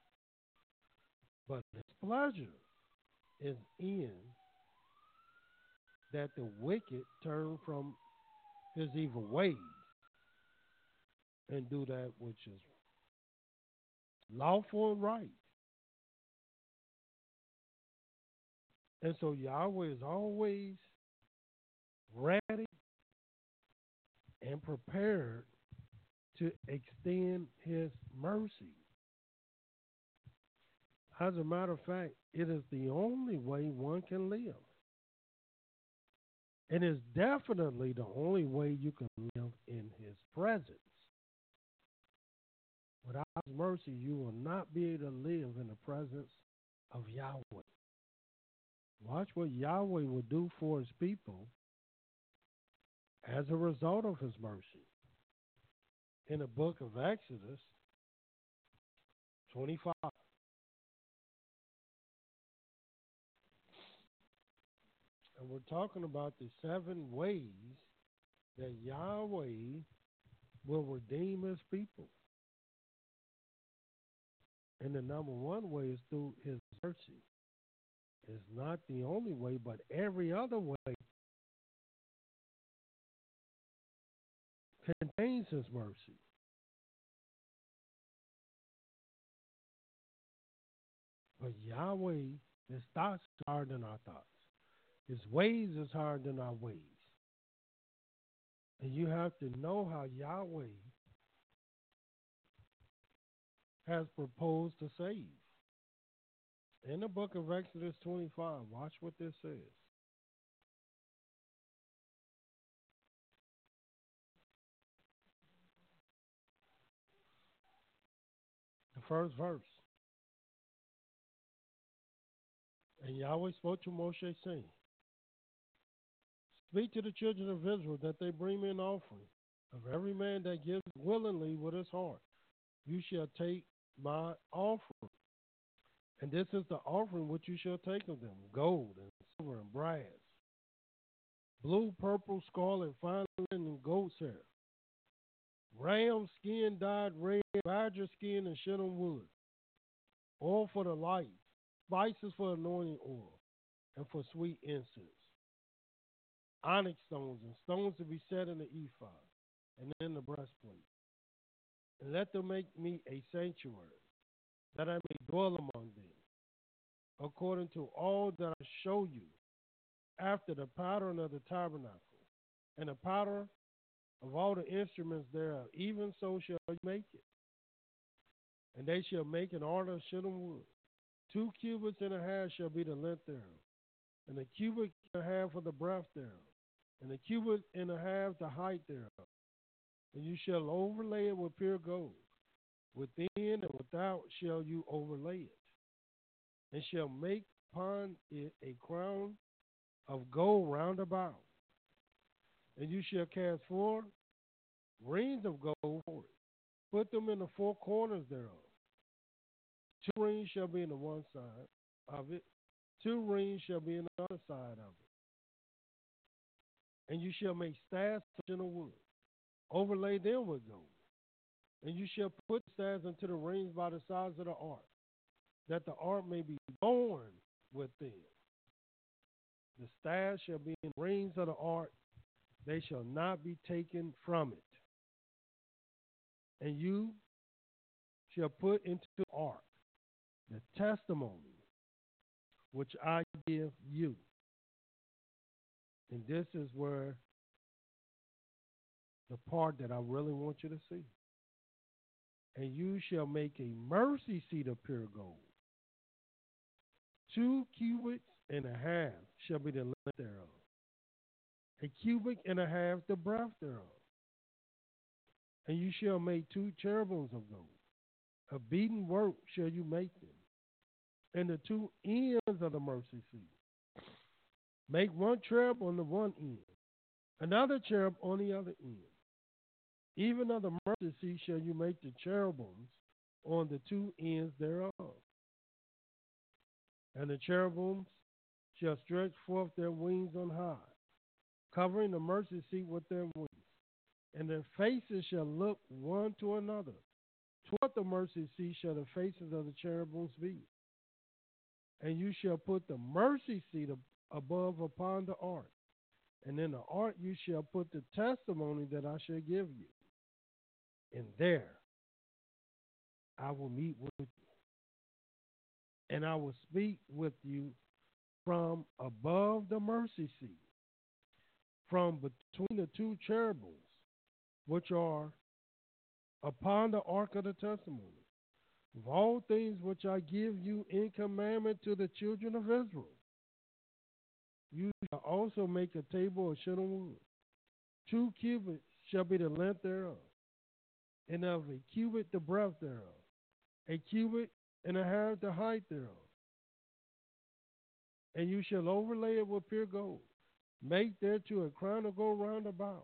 But his pleasure is in that the wicked turn from his evil ways and do that which is lawful and right. And so Yahweh is always ready and prepared to extend his mercy. As a matter of fact, it is the only way one can live. It is definitely the only way you can live in his presence. Without his mercy, you will not be able to live in the presence of Yahweh. Watch what Yahweh will do for his people as a result of his mercy. In the book of Exodus twenty-five. And we're talking about the seven ways that Yahweh will redeem his people. And the number one way is through his mercy. It's not the only way, but every other way contains his mercy. But Yahweh, his thoughts are higher than our thoughts. His ways is higher than our ways. And you have to know how Yahweh has proposed to save. In the book of Exodus twenty-five, watch what this says. The first verse. And Yahweh spoke to Moshe, saying, speak to the children of Israel that they bring me an offering of every man that gives willingly with his heart. You shall take my offering. And this is the offering which you shall take of them, gold and silver and brass, blue, purple, scarlet, fine linen, and goat's hair, ram skin dyed red, badger skin, and shittim wood, oil for the light, spices for anointing oil, and for sweet incense, onyx stones, and stones to be set in the ephod, and in the breastplate. And let them make me a sanctuary, that I may dwell among them, according to all that I show you, after the pattern of the tabernacle, and the pattern of all the instruments thereof, even so shall you make it. And they shall make an altar of shittim wood. Two cubits and a half shall be the length thereof, and a cubit and a half for the breadth thereof, and a cubit and a half the height thereof. And you shall overlay it with pure gold. Within and without shall you overlay it, and shall make upon it a crown of gold round about. And you shall cast four rings of gold for it. Put them in the four corners thereof. Two rings shall be in the one side of it. Two rings shall be in the other side of it. And you shall make staffs of wood. Overlay them with gold. And you shall put staffs into the rings by the sides of the ark, that the ark may be borne within. The staffs shall be in the rings of the ark, they shall not be taken from it. And you shall put into the ark the testimony which I give you. And this is where the part that I really want you to see. And you shall make a mercy seat of pure gold. Two cubits and a half shall be the length thereof. A cubit and a half the breadth thereof. And you shall make two cherubims of gold. A beaten work shall you make them. And the two ends of the mercy seat. Make one cherub on the one end, another cherub on the other end. Even of the mercy seat shall you make the cherubims on the two ends thereof. And the cherubims shall stretch forth their wings on high, covering the mercy seat with their wings. And their faces shall look one to another. Toward the mercy seat shall the faces of the cherubims be. And you shall put the mercy seat above upon the ark. And in the ark you shall put the testimony that I shall give you. And there I will meet with you. And I will speak with you from above the mercy seat, from between the two cherubims, which are upon the ark of the testimony, of all things which I give you in commandment to the children of Israel. You shall also make a table of shittim wood. Two cubits shall be the length thereof, and of a cubit the breadth thereof, a cubit and a half the height thereof. And you shall overlay it with pure gold. Make thereto a crown of gold round about.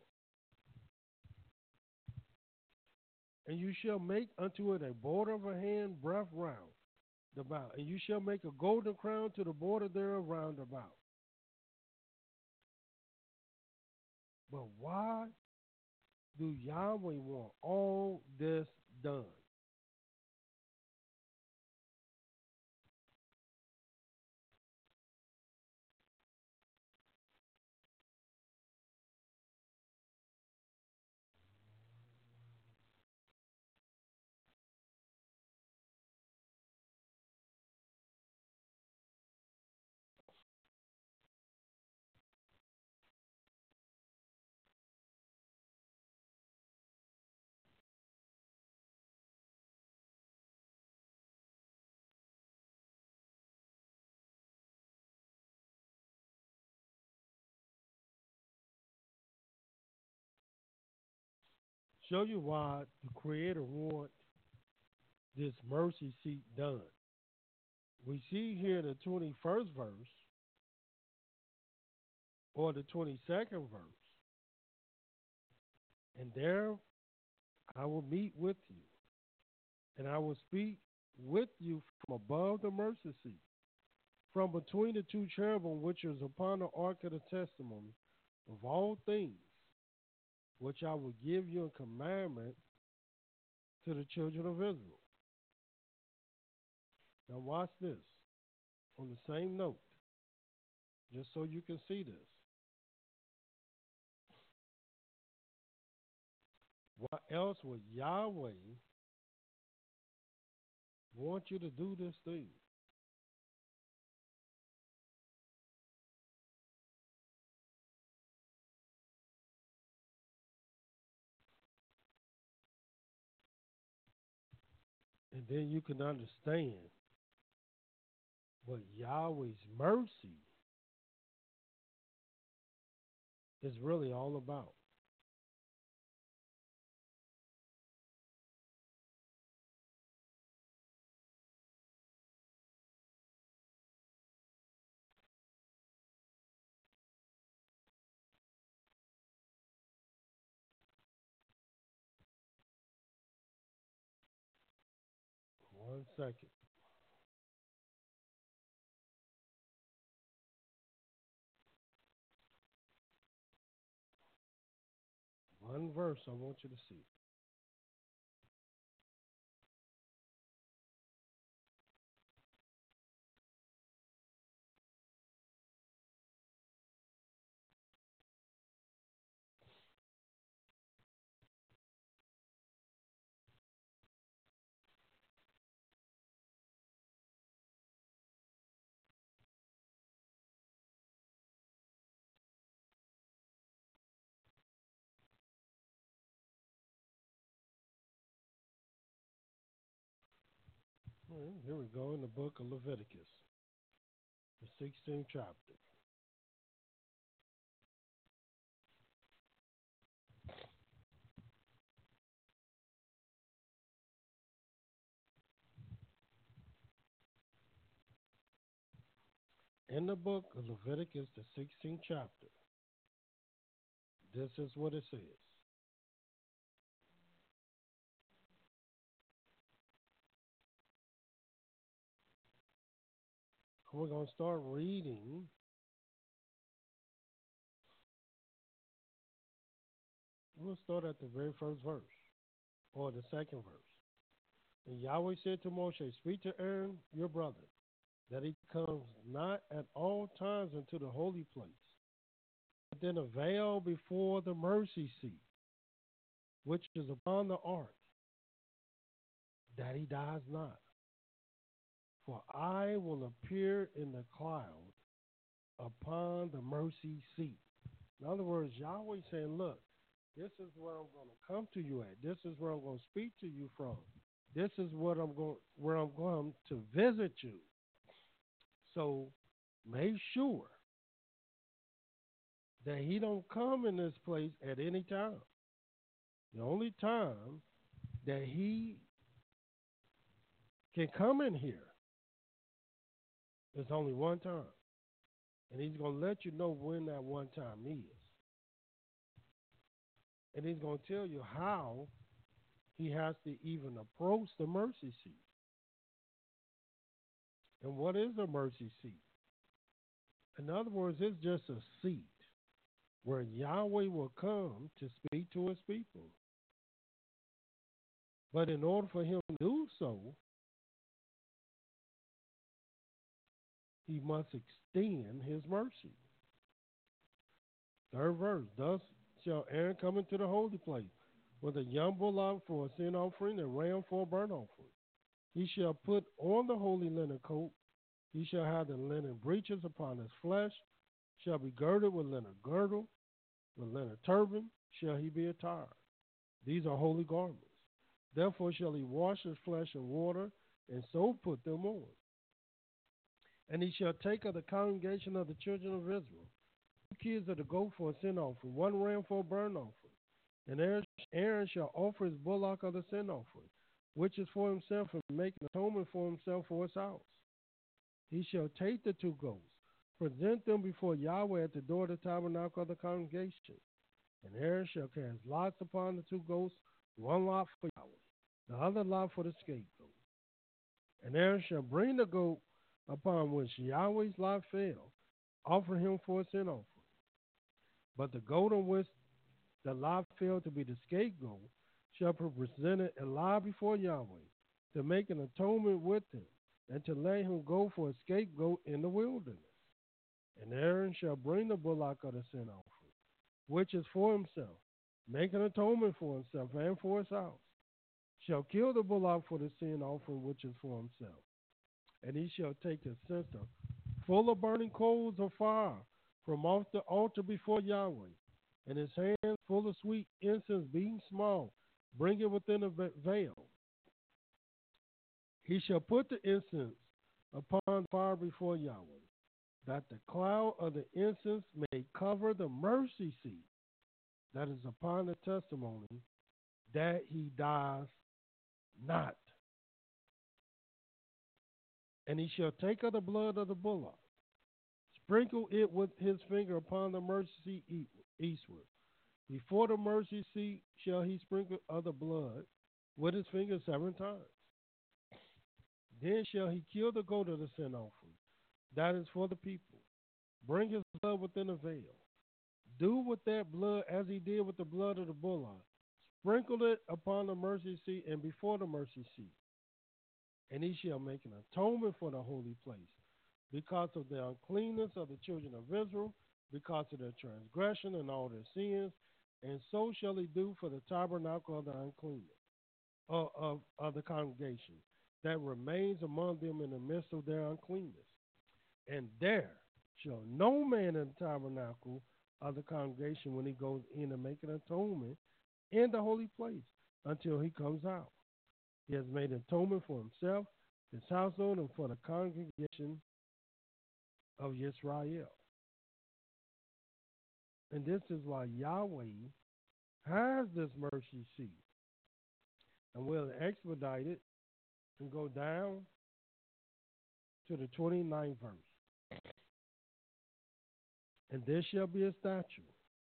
And you shall make unto it a border of a hand breadth round about. And you shall make a golden crown to the border thereof round about. But why do Yahweh want all this done? Show you why the Creator wants this mercy seat done. We see here in the twenty-first verse or the twenty-second verse, and there I will meet with you, and I will speak with you from above the mercy seat, from between the two cherubim which is upon the ark of the testimony of all things, which I will give you a commandment to the children of Israel. Now watch this on the same note, just so you can see this. Why else would Yahweh want you to do this thing? And then you can understand what Yahweh's mercy is really all about. One second. One verse I want you to see. Well, here we go in the book of Leviticus, the sixteenth chapter. In the book of Leviticus, the sixteenth chapter, this is what it says. We're going to start reading We'll start at the very first verse, or the second verse. And Yahweh said to Moshe, speak to Aaron, your brother, that he comes not at all times into the holy place, but then a veil before the mercy seat, which is upon the ark, that he dies not. For I will appear in the cloud upon the mercy seat. In other words, Yahweh saying, look, this is where I'm going to come to you at. This is where I'm going to speak to you from. This is what I'm going, where I'm going to visit you. So make sure that he don't come in this place at any time. The only time that he can come in here is only one time. And he's going to let you know when that one time is. And he's going to tell you how he has to even approach the mercy seat. And what is a mercy seat? In other words, it's just a seat where Yahweh will come to speak to his people. But in order for him to do so, he must extend his mercy. Third verse, thus shall Aaron come into the holy place with a young bullock for a sin offering and a ram for a burnt offering. He shall put on the holy linen coat. He shall have the linen breeches upon his flesh, shall be girded with linen girdle, with linen turban shall he be attired. These are holy garments. Therefore shall he wash his flesh in water, and so put them on. And he shall take of the congregation of the children of Israel two kids of the goat for a sin offering, one ram for a burnt offering. And Aaron, Aaron shall offer his bullock of the sin offering, which is for himself, and make an atonement for himself for his house. He shall take the two goats, present them before Yahweh at the door of the tabernacle of the congregation. And Aaron shall cast lots upon the two goats, one lot for Yahweh, the other lot for the scapegoat. And Aaron shall bring the goat upon which Yahweh's lot fell, offer him for a sin offering. But the goat on which the lot fell to be the scapegoat shall be presented alive before Yahweh, to make an atonement with him, and to let him go for a scapegoat in the wilderness. And Aaron shall bring the bullock of the sin offering, which is for himself, make an atonement for himself and for his house, shall kill the bullock for the sin offering which is for himself. And he shall take his censer full of burning coals of fire from off the altar before Yahweh, and his hands full of sweet incense beaten small, bring it within a veil. He shall put the incense upon fire before Yahweh, that the cloud of the incense may cover the mercy seat that is upon the testimony, that he dies not. And he shall take of the blood of the bullock, sprinkle it with his finger upon the mercy seat eastward. Before the mercy seat shall he sprinkle of the blood with his finger seven times. Then shall he kill the goat of the sin offering, that is for the people. Bring his blood within a veil. Do with that blood as he did with the blood of the bullock. Sprinkle it upon the mercy seat and before the mercy seat. And he shall make an atonement for the holy place, because of the uncleanness of the children of Israel, because of their transgression and all their sins, and so shall he do for the tabernacle of the uncleanness of, of, of the congregation that remains among them in the midst of their uncleanness. And there shall no man in the tabernacle of the congregation, when he goes in to make an atonement in the holy place, until he comes out. He has made atonement for himself, his household, and for the congregation of Yisrael. And this is why Yahweh has this mercy seat. And we'll expedite it and go down to the twenty-ninth verse. And there shall be a statute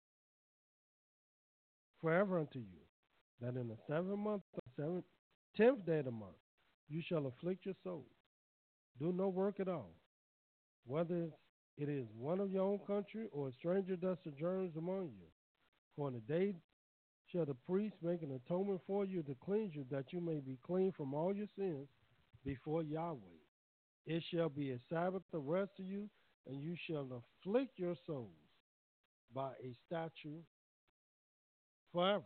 forever unto you, that in the seventh month, the seventh, tenth day of the month, you shall afflict your soul. Do no work at all, whether it is one of your own country or a stranger that sojourns among you. For in the day shall the priest make an atonement for you to cleanse you, that you may be clean from all your sins before Yahweh. It shall be a Sabbath of rest to you, and you shall afflict your souls by a statute forever.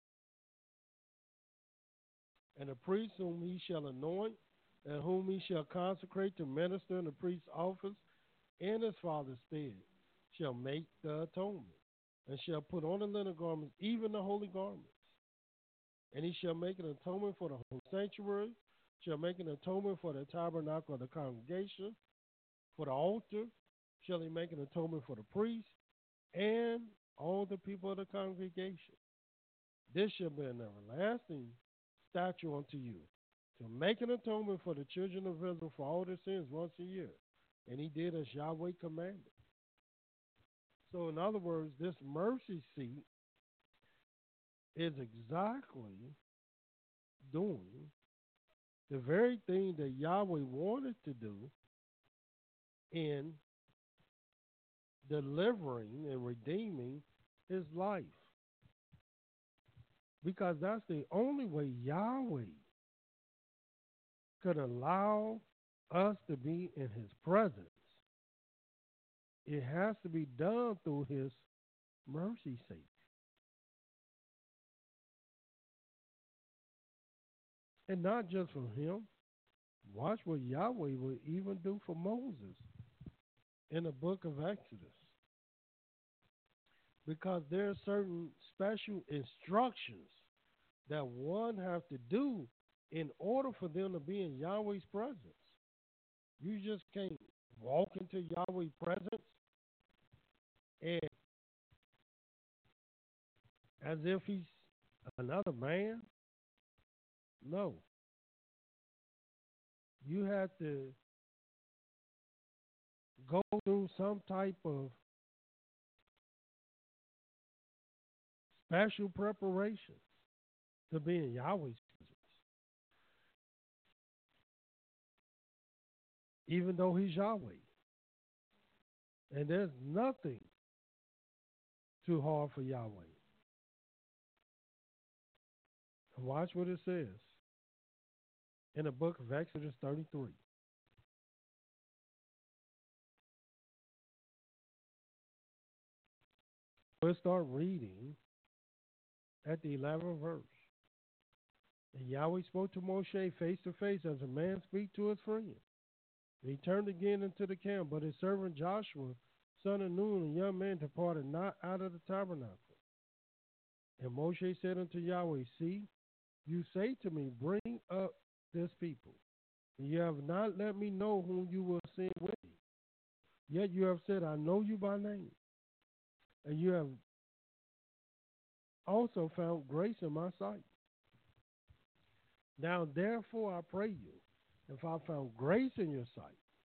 And the priest whom he shall anoint, and whom he shall consecrate to minister in the priest's office in his father's stead, shall make the atonement, and shall put on the linen garments, even the holy garments. And he shall make an atonement for the whole sanctuary, shall make an atonement for the tabernacle of the congregation, for the altar, shall he make an atonement for the priest, and all the people of the congregation. This shall be an everlasting statute unto you, to make an atonement for the children of Israel for all their sins once a year. And he did as Yahweh commanded. So in other words, this mercy seat is exactly doing the very thing that Yahweh wanted to do in delivering and redeeming his life. Because that's the only way Yahweh could allow us to be in his presence. It has to be done through his mercy seat. And not just from him. Watch what Yahweh will even do for Moses in the book of Exodus. Because there are certain special instructions that one has to do in order for them to be in Yahweh's presence. You just can't walk into Yahweh's presence and as if he's another man. No. You have to go through some type of special preparation to be in Yahweh's presence. Even though he's Yahweh. And there's nothing too hard for Yahweh. And watch what it says in the book of Exodus thirty-three. We'll start reading at the eleventh verse. And Yahweh spoke to Moshe face to face as a man speaks to his friend. And he turned again into the camp, but his servant Joshua, son of Nun, a young man, departed not out of the tabernacle. And Moshe said unto Yahweh, see, you say to me, bring up this people. And you have not let me know whom you will send with me. Yet you have said, I know you by name. And you have also found grace in my sight. Now therefore I pray you, if I found grace in your sight,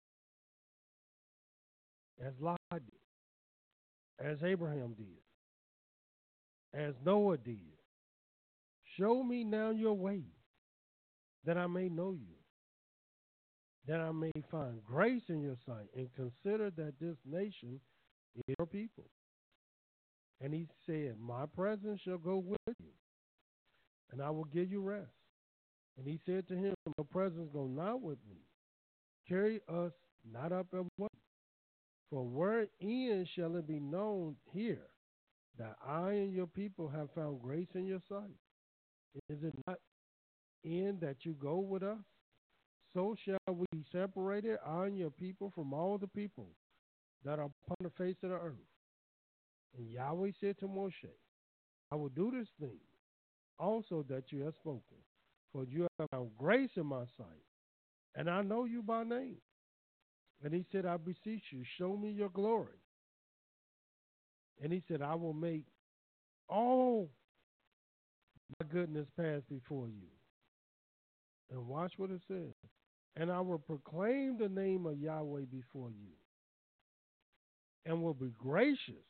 as Lot did, as Abraham did, as Noah did, show me now your way, that I may know you, that I may find grace in your sight, and consider that this nation is your people. And he said, my presence shall go with you, and I will give you rest. And he said to him, your presence go not with me. Carry us not up and way. For wherein shall it be known here that I and your people have found grace in your sight? Is it not in that you go with us? So shall we be separated, I and your people, from all the people that are upon the face of the earth. And Yahweh said to Moshe, I will do this thing also that you have spoken, for you have found grace in my sight, and I know you by name. And he said, I beseech you, show me your glory. And he said, I will make all my goodness pass before you. And watch what it says. And I will proclaim the name of Yahweh before you, and will be gracious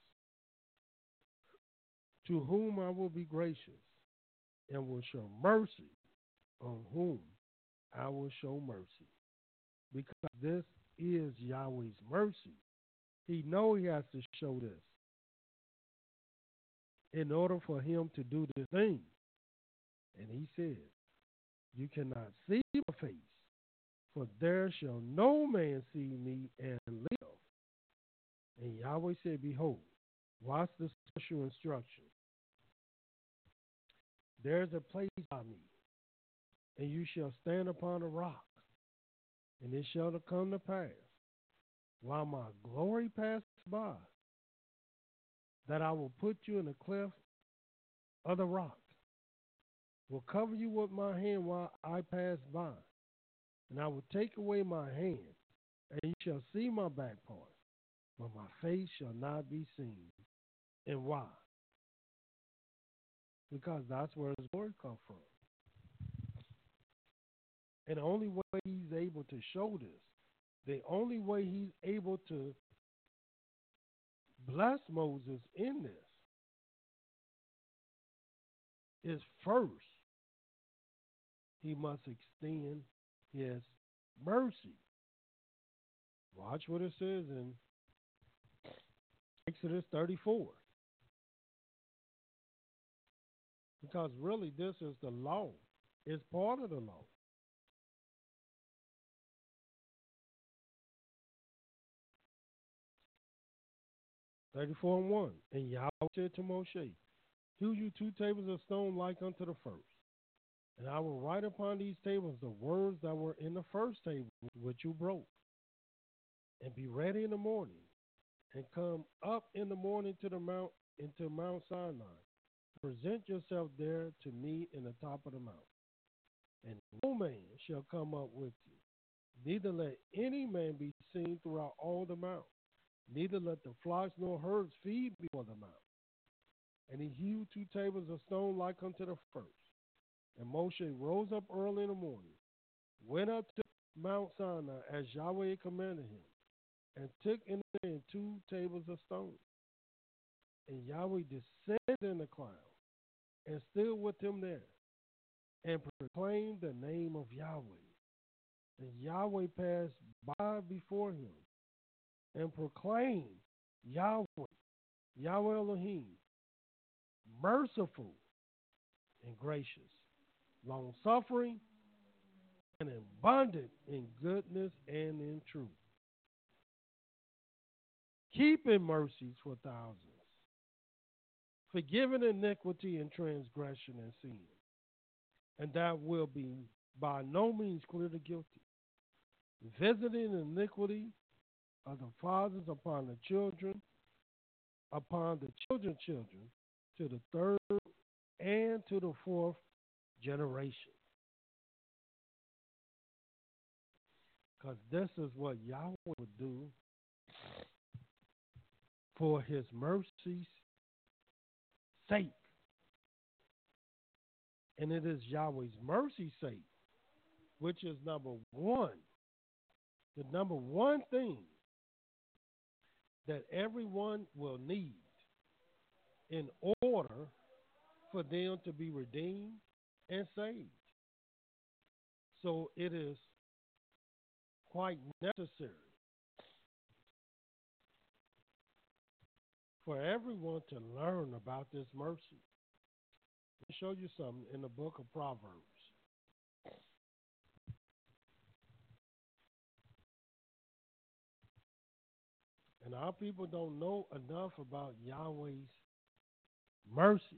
to whom I will be gracious, and will show mercy on whom I will show mercy. Because this is Yahweh's mercy. He knows he has to show this in order for him to do this thing. And he said, you cannot see my face, for there shall no man see me and live. And Yahweh said, behold, watch the special instruction. There's a place by me, and you shall stand upon a rock, and it shall come to pass, while my glory passes by, that I will put you in the cleft of the rock, will cover you with my hand while I pass by, and I will take away my hand, and you shall see my back part, but my face shall not be seen. And why? Because that's where his glory comes from. And the only way he's able to show this, the only way he's able to bless Moses in this, is first, he must extend his mercy. Watch what it says in Exodus thirty-four. because really this is the law. It's part of the law. thirty-four and one. And Yahweh said to Moshe, hew you two tables of stone like unto the first. And I will write upon these tables the words that were in the first table which you broke. And be ready in the morning, and come up in the morning to the mount into Mount Sinai. Present yourself there to me in the top of the mount. And no man shall come up with you. Neither let any man be seen throughout all the mount. Neither let the flocks nor herds feed before the mount. And he hewed two tables of stone like unto the first. And Moshe rose up early in the morning, went up to Mount Sinai as Yahweh commanded him, and took in the hand two tables of stone. And Yahweh descended in the cloud, and stood with him there, and proclaimed the name of Yahweh. And Yahweh passed by before him, and proclaimed, Yahweh, Yahweh Elohim, merciful and gracious, long-suffering, and abundant in goodness and in truth, keeping mercies for thousands, forgiving iniquity and transgression and sin, and that will be by no means clear the guilty, visiting iniquity of the fathers upon the children, upon the children's children, to the third and to the fourth generation. Because this is what Yahweh would do for his mercy's sake. And it is Yahweh's mercy's sake, which is number one, the number one thing that everyone will need in order for them to be redeemed and saved. So it is quite necessary for everyone to learn about this mercy. Let me show you something in the book of Proverbs. And our people don't know enough about Yahweh's mercy.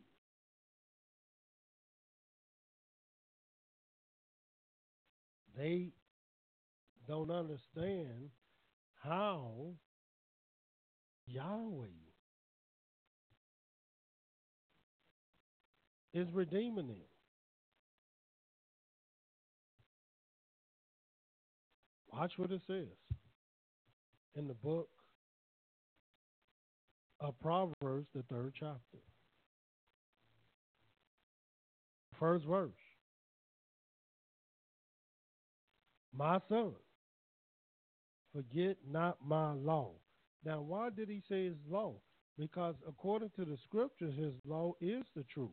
They don't understand how Yahweh is redeeming them. Watch what it says in the book of Proverbs, the third chapter. First verse. My son, forget not my law. Now, why did he say his law? Because according to the scriptures, his law is the truth.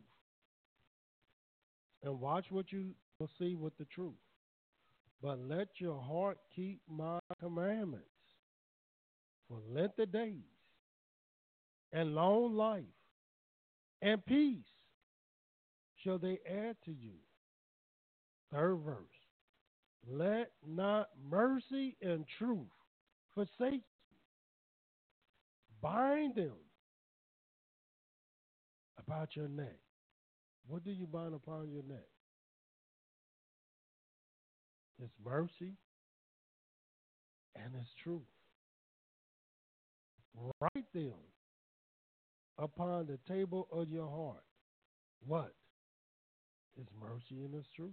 And watch what you will see with the truth. But let your heart keep my commandments for length of days and long life and peace shall they add to you. Third verse. Let not mercy and truth forsake you. Bind them about your neck. What do you bind upon your neck? It's mercy and it's truth. Write them upon the table of your heart. What? It's mercy and it's truth.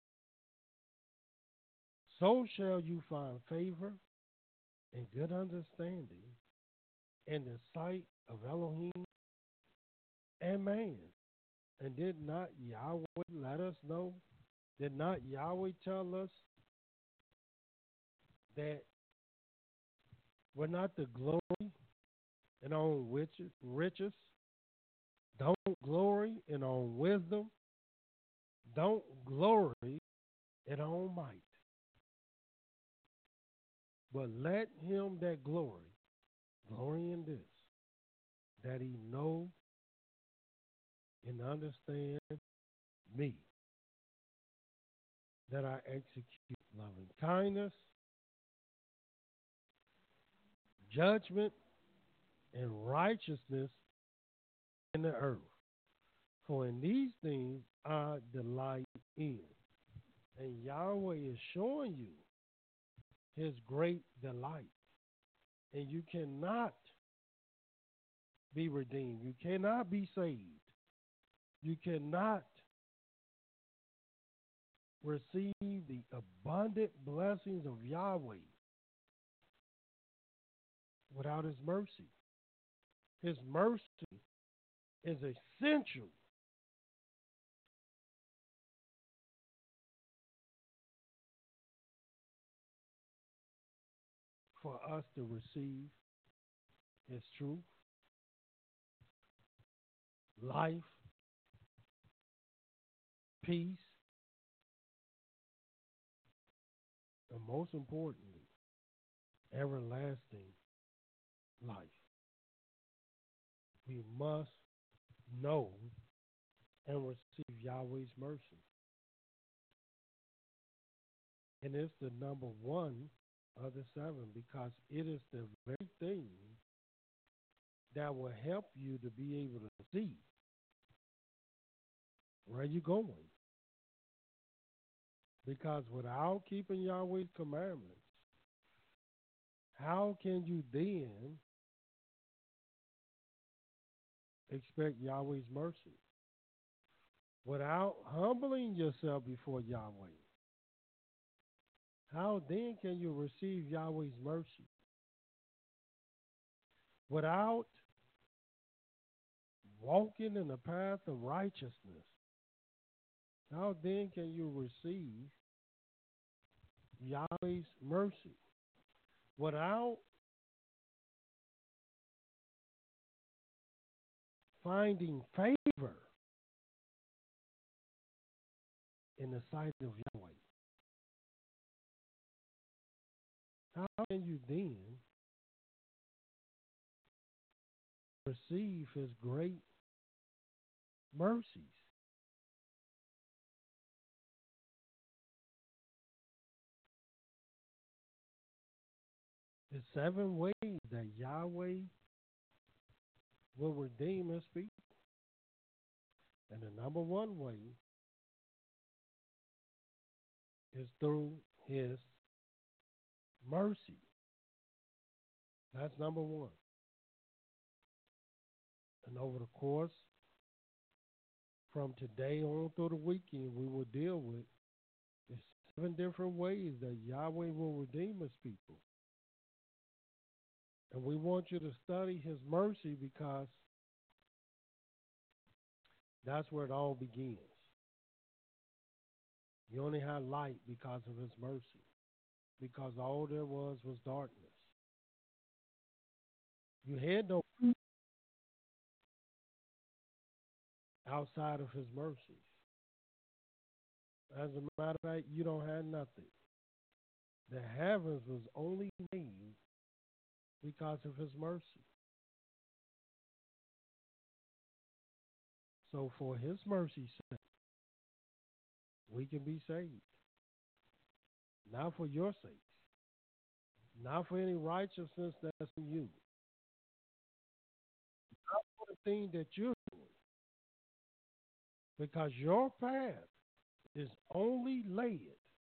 So shall you find favor and good understanding in the sight of Elohim and man. And did not Yahweh let us know? Did not Yahweh tell us that we're not to glory in our own riches? Don't glory in our own wisdom. Don't glory in our own might. But let him that glory, glory in this, that he know and understand me, that I execute loving kindness, judgment, and righteousness in the earth. For in these things I delight in. And Yahweh is showing you his great delight. And you cannot be redeemed. You cannot be saved. You cannot receive the abundant blessings of Yahweh without his mercy. His mercy is essential for us to receive his truth, life, peace, and most importantly, everlasting life. We must know and receive Yahweh's mercy. And it's the number one of the seven because it is the very thing that will help you to be able to see where you're going. Because without keeping Yahweh's commandments, how can you then expect Yahweh's mercy? Without humbling yourself before Yahweh, how then can you receive Yahweh's mercy? Without walking in the path of righteousness, how then can you receive Yahweh's mercy? Without finding favor in the sight of Yahweh, how can you then receive his great mercies? The seven ways that Yahweh will redeem his people. And the number one way is through his mercy. That's number one. And over the course from today on through the weekend, we will deal with the seven different ways that Yahweh will redeem his people. And we want you to study his mercy because that's where it all begins. You only had light because of his mercy, because all there was was darkness. You had no fruit outside of his mercies. As a matter of fact, you don't have nothing. The heavens was only made because of his mercy. So for his mercy's sake, we can be saved. Not for your sake. Not for any righteousness that's in you. Not for the thing that you're doing. Because your path is only led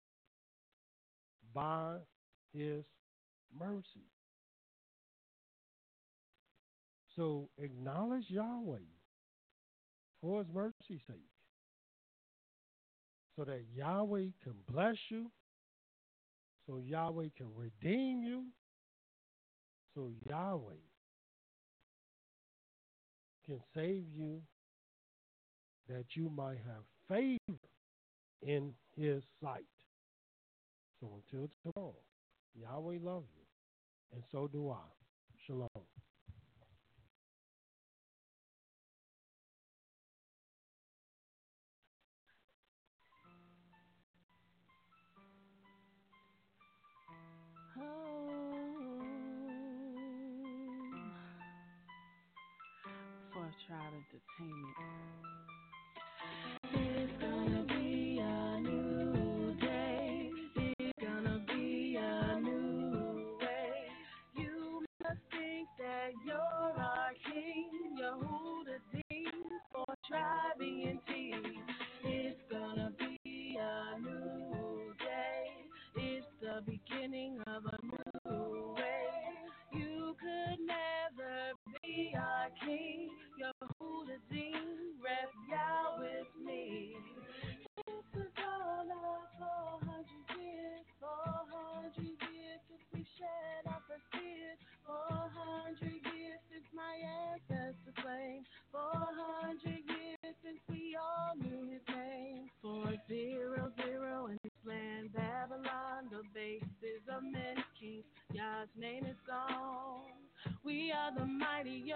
by his mercy. So acknowledge Yahweh for his mercy's sake, so that Yahweh can bless you, so Yahweh can redeem you, so Yahweh can save you, that you might have favor in his sight. So until tomorrow, Yahweh loves you, and so do I. Shalom. For Tribe Entertainment. It's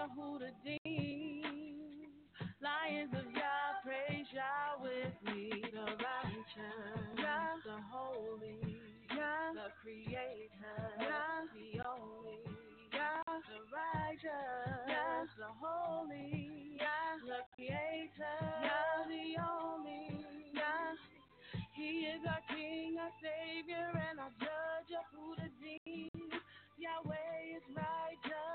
Yahudim. Lions of Yah, praise Yah with me, the righteous, Yah, the holy, Yah, the creator, Yah, the only, Yah, the righteous, Yah, the holy, Yah, the creator, Yah, the only, Yah. He is our King, our Savior, and our Judge, Yahudim. Yahweh is righteous.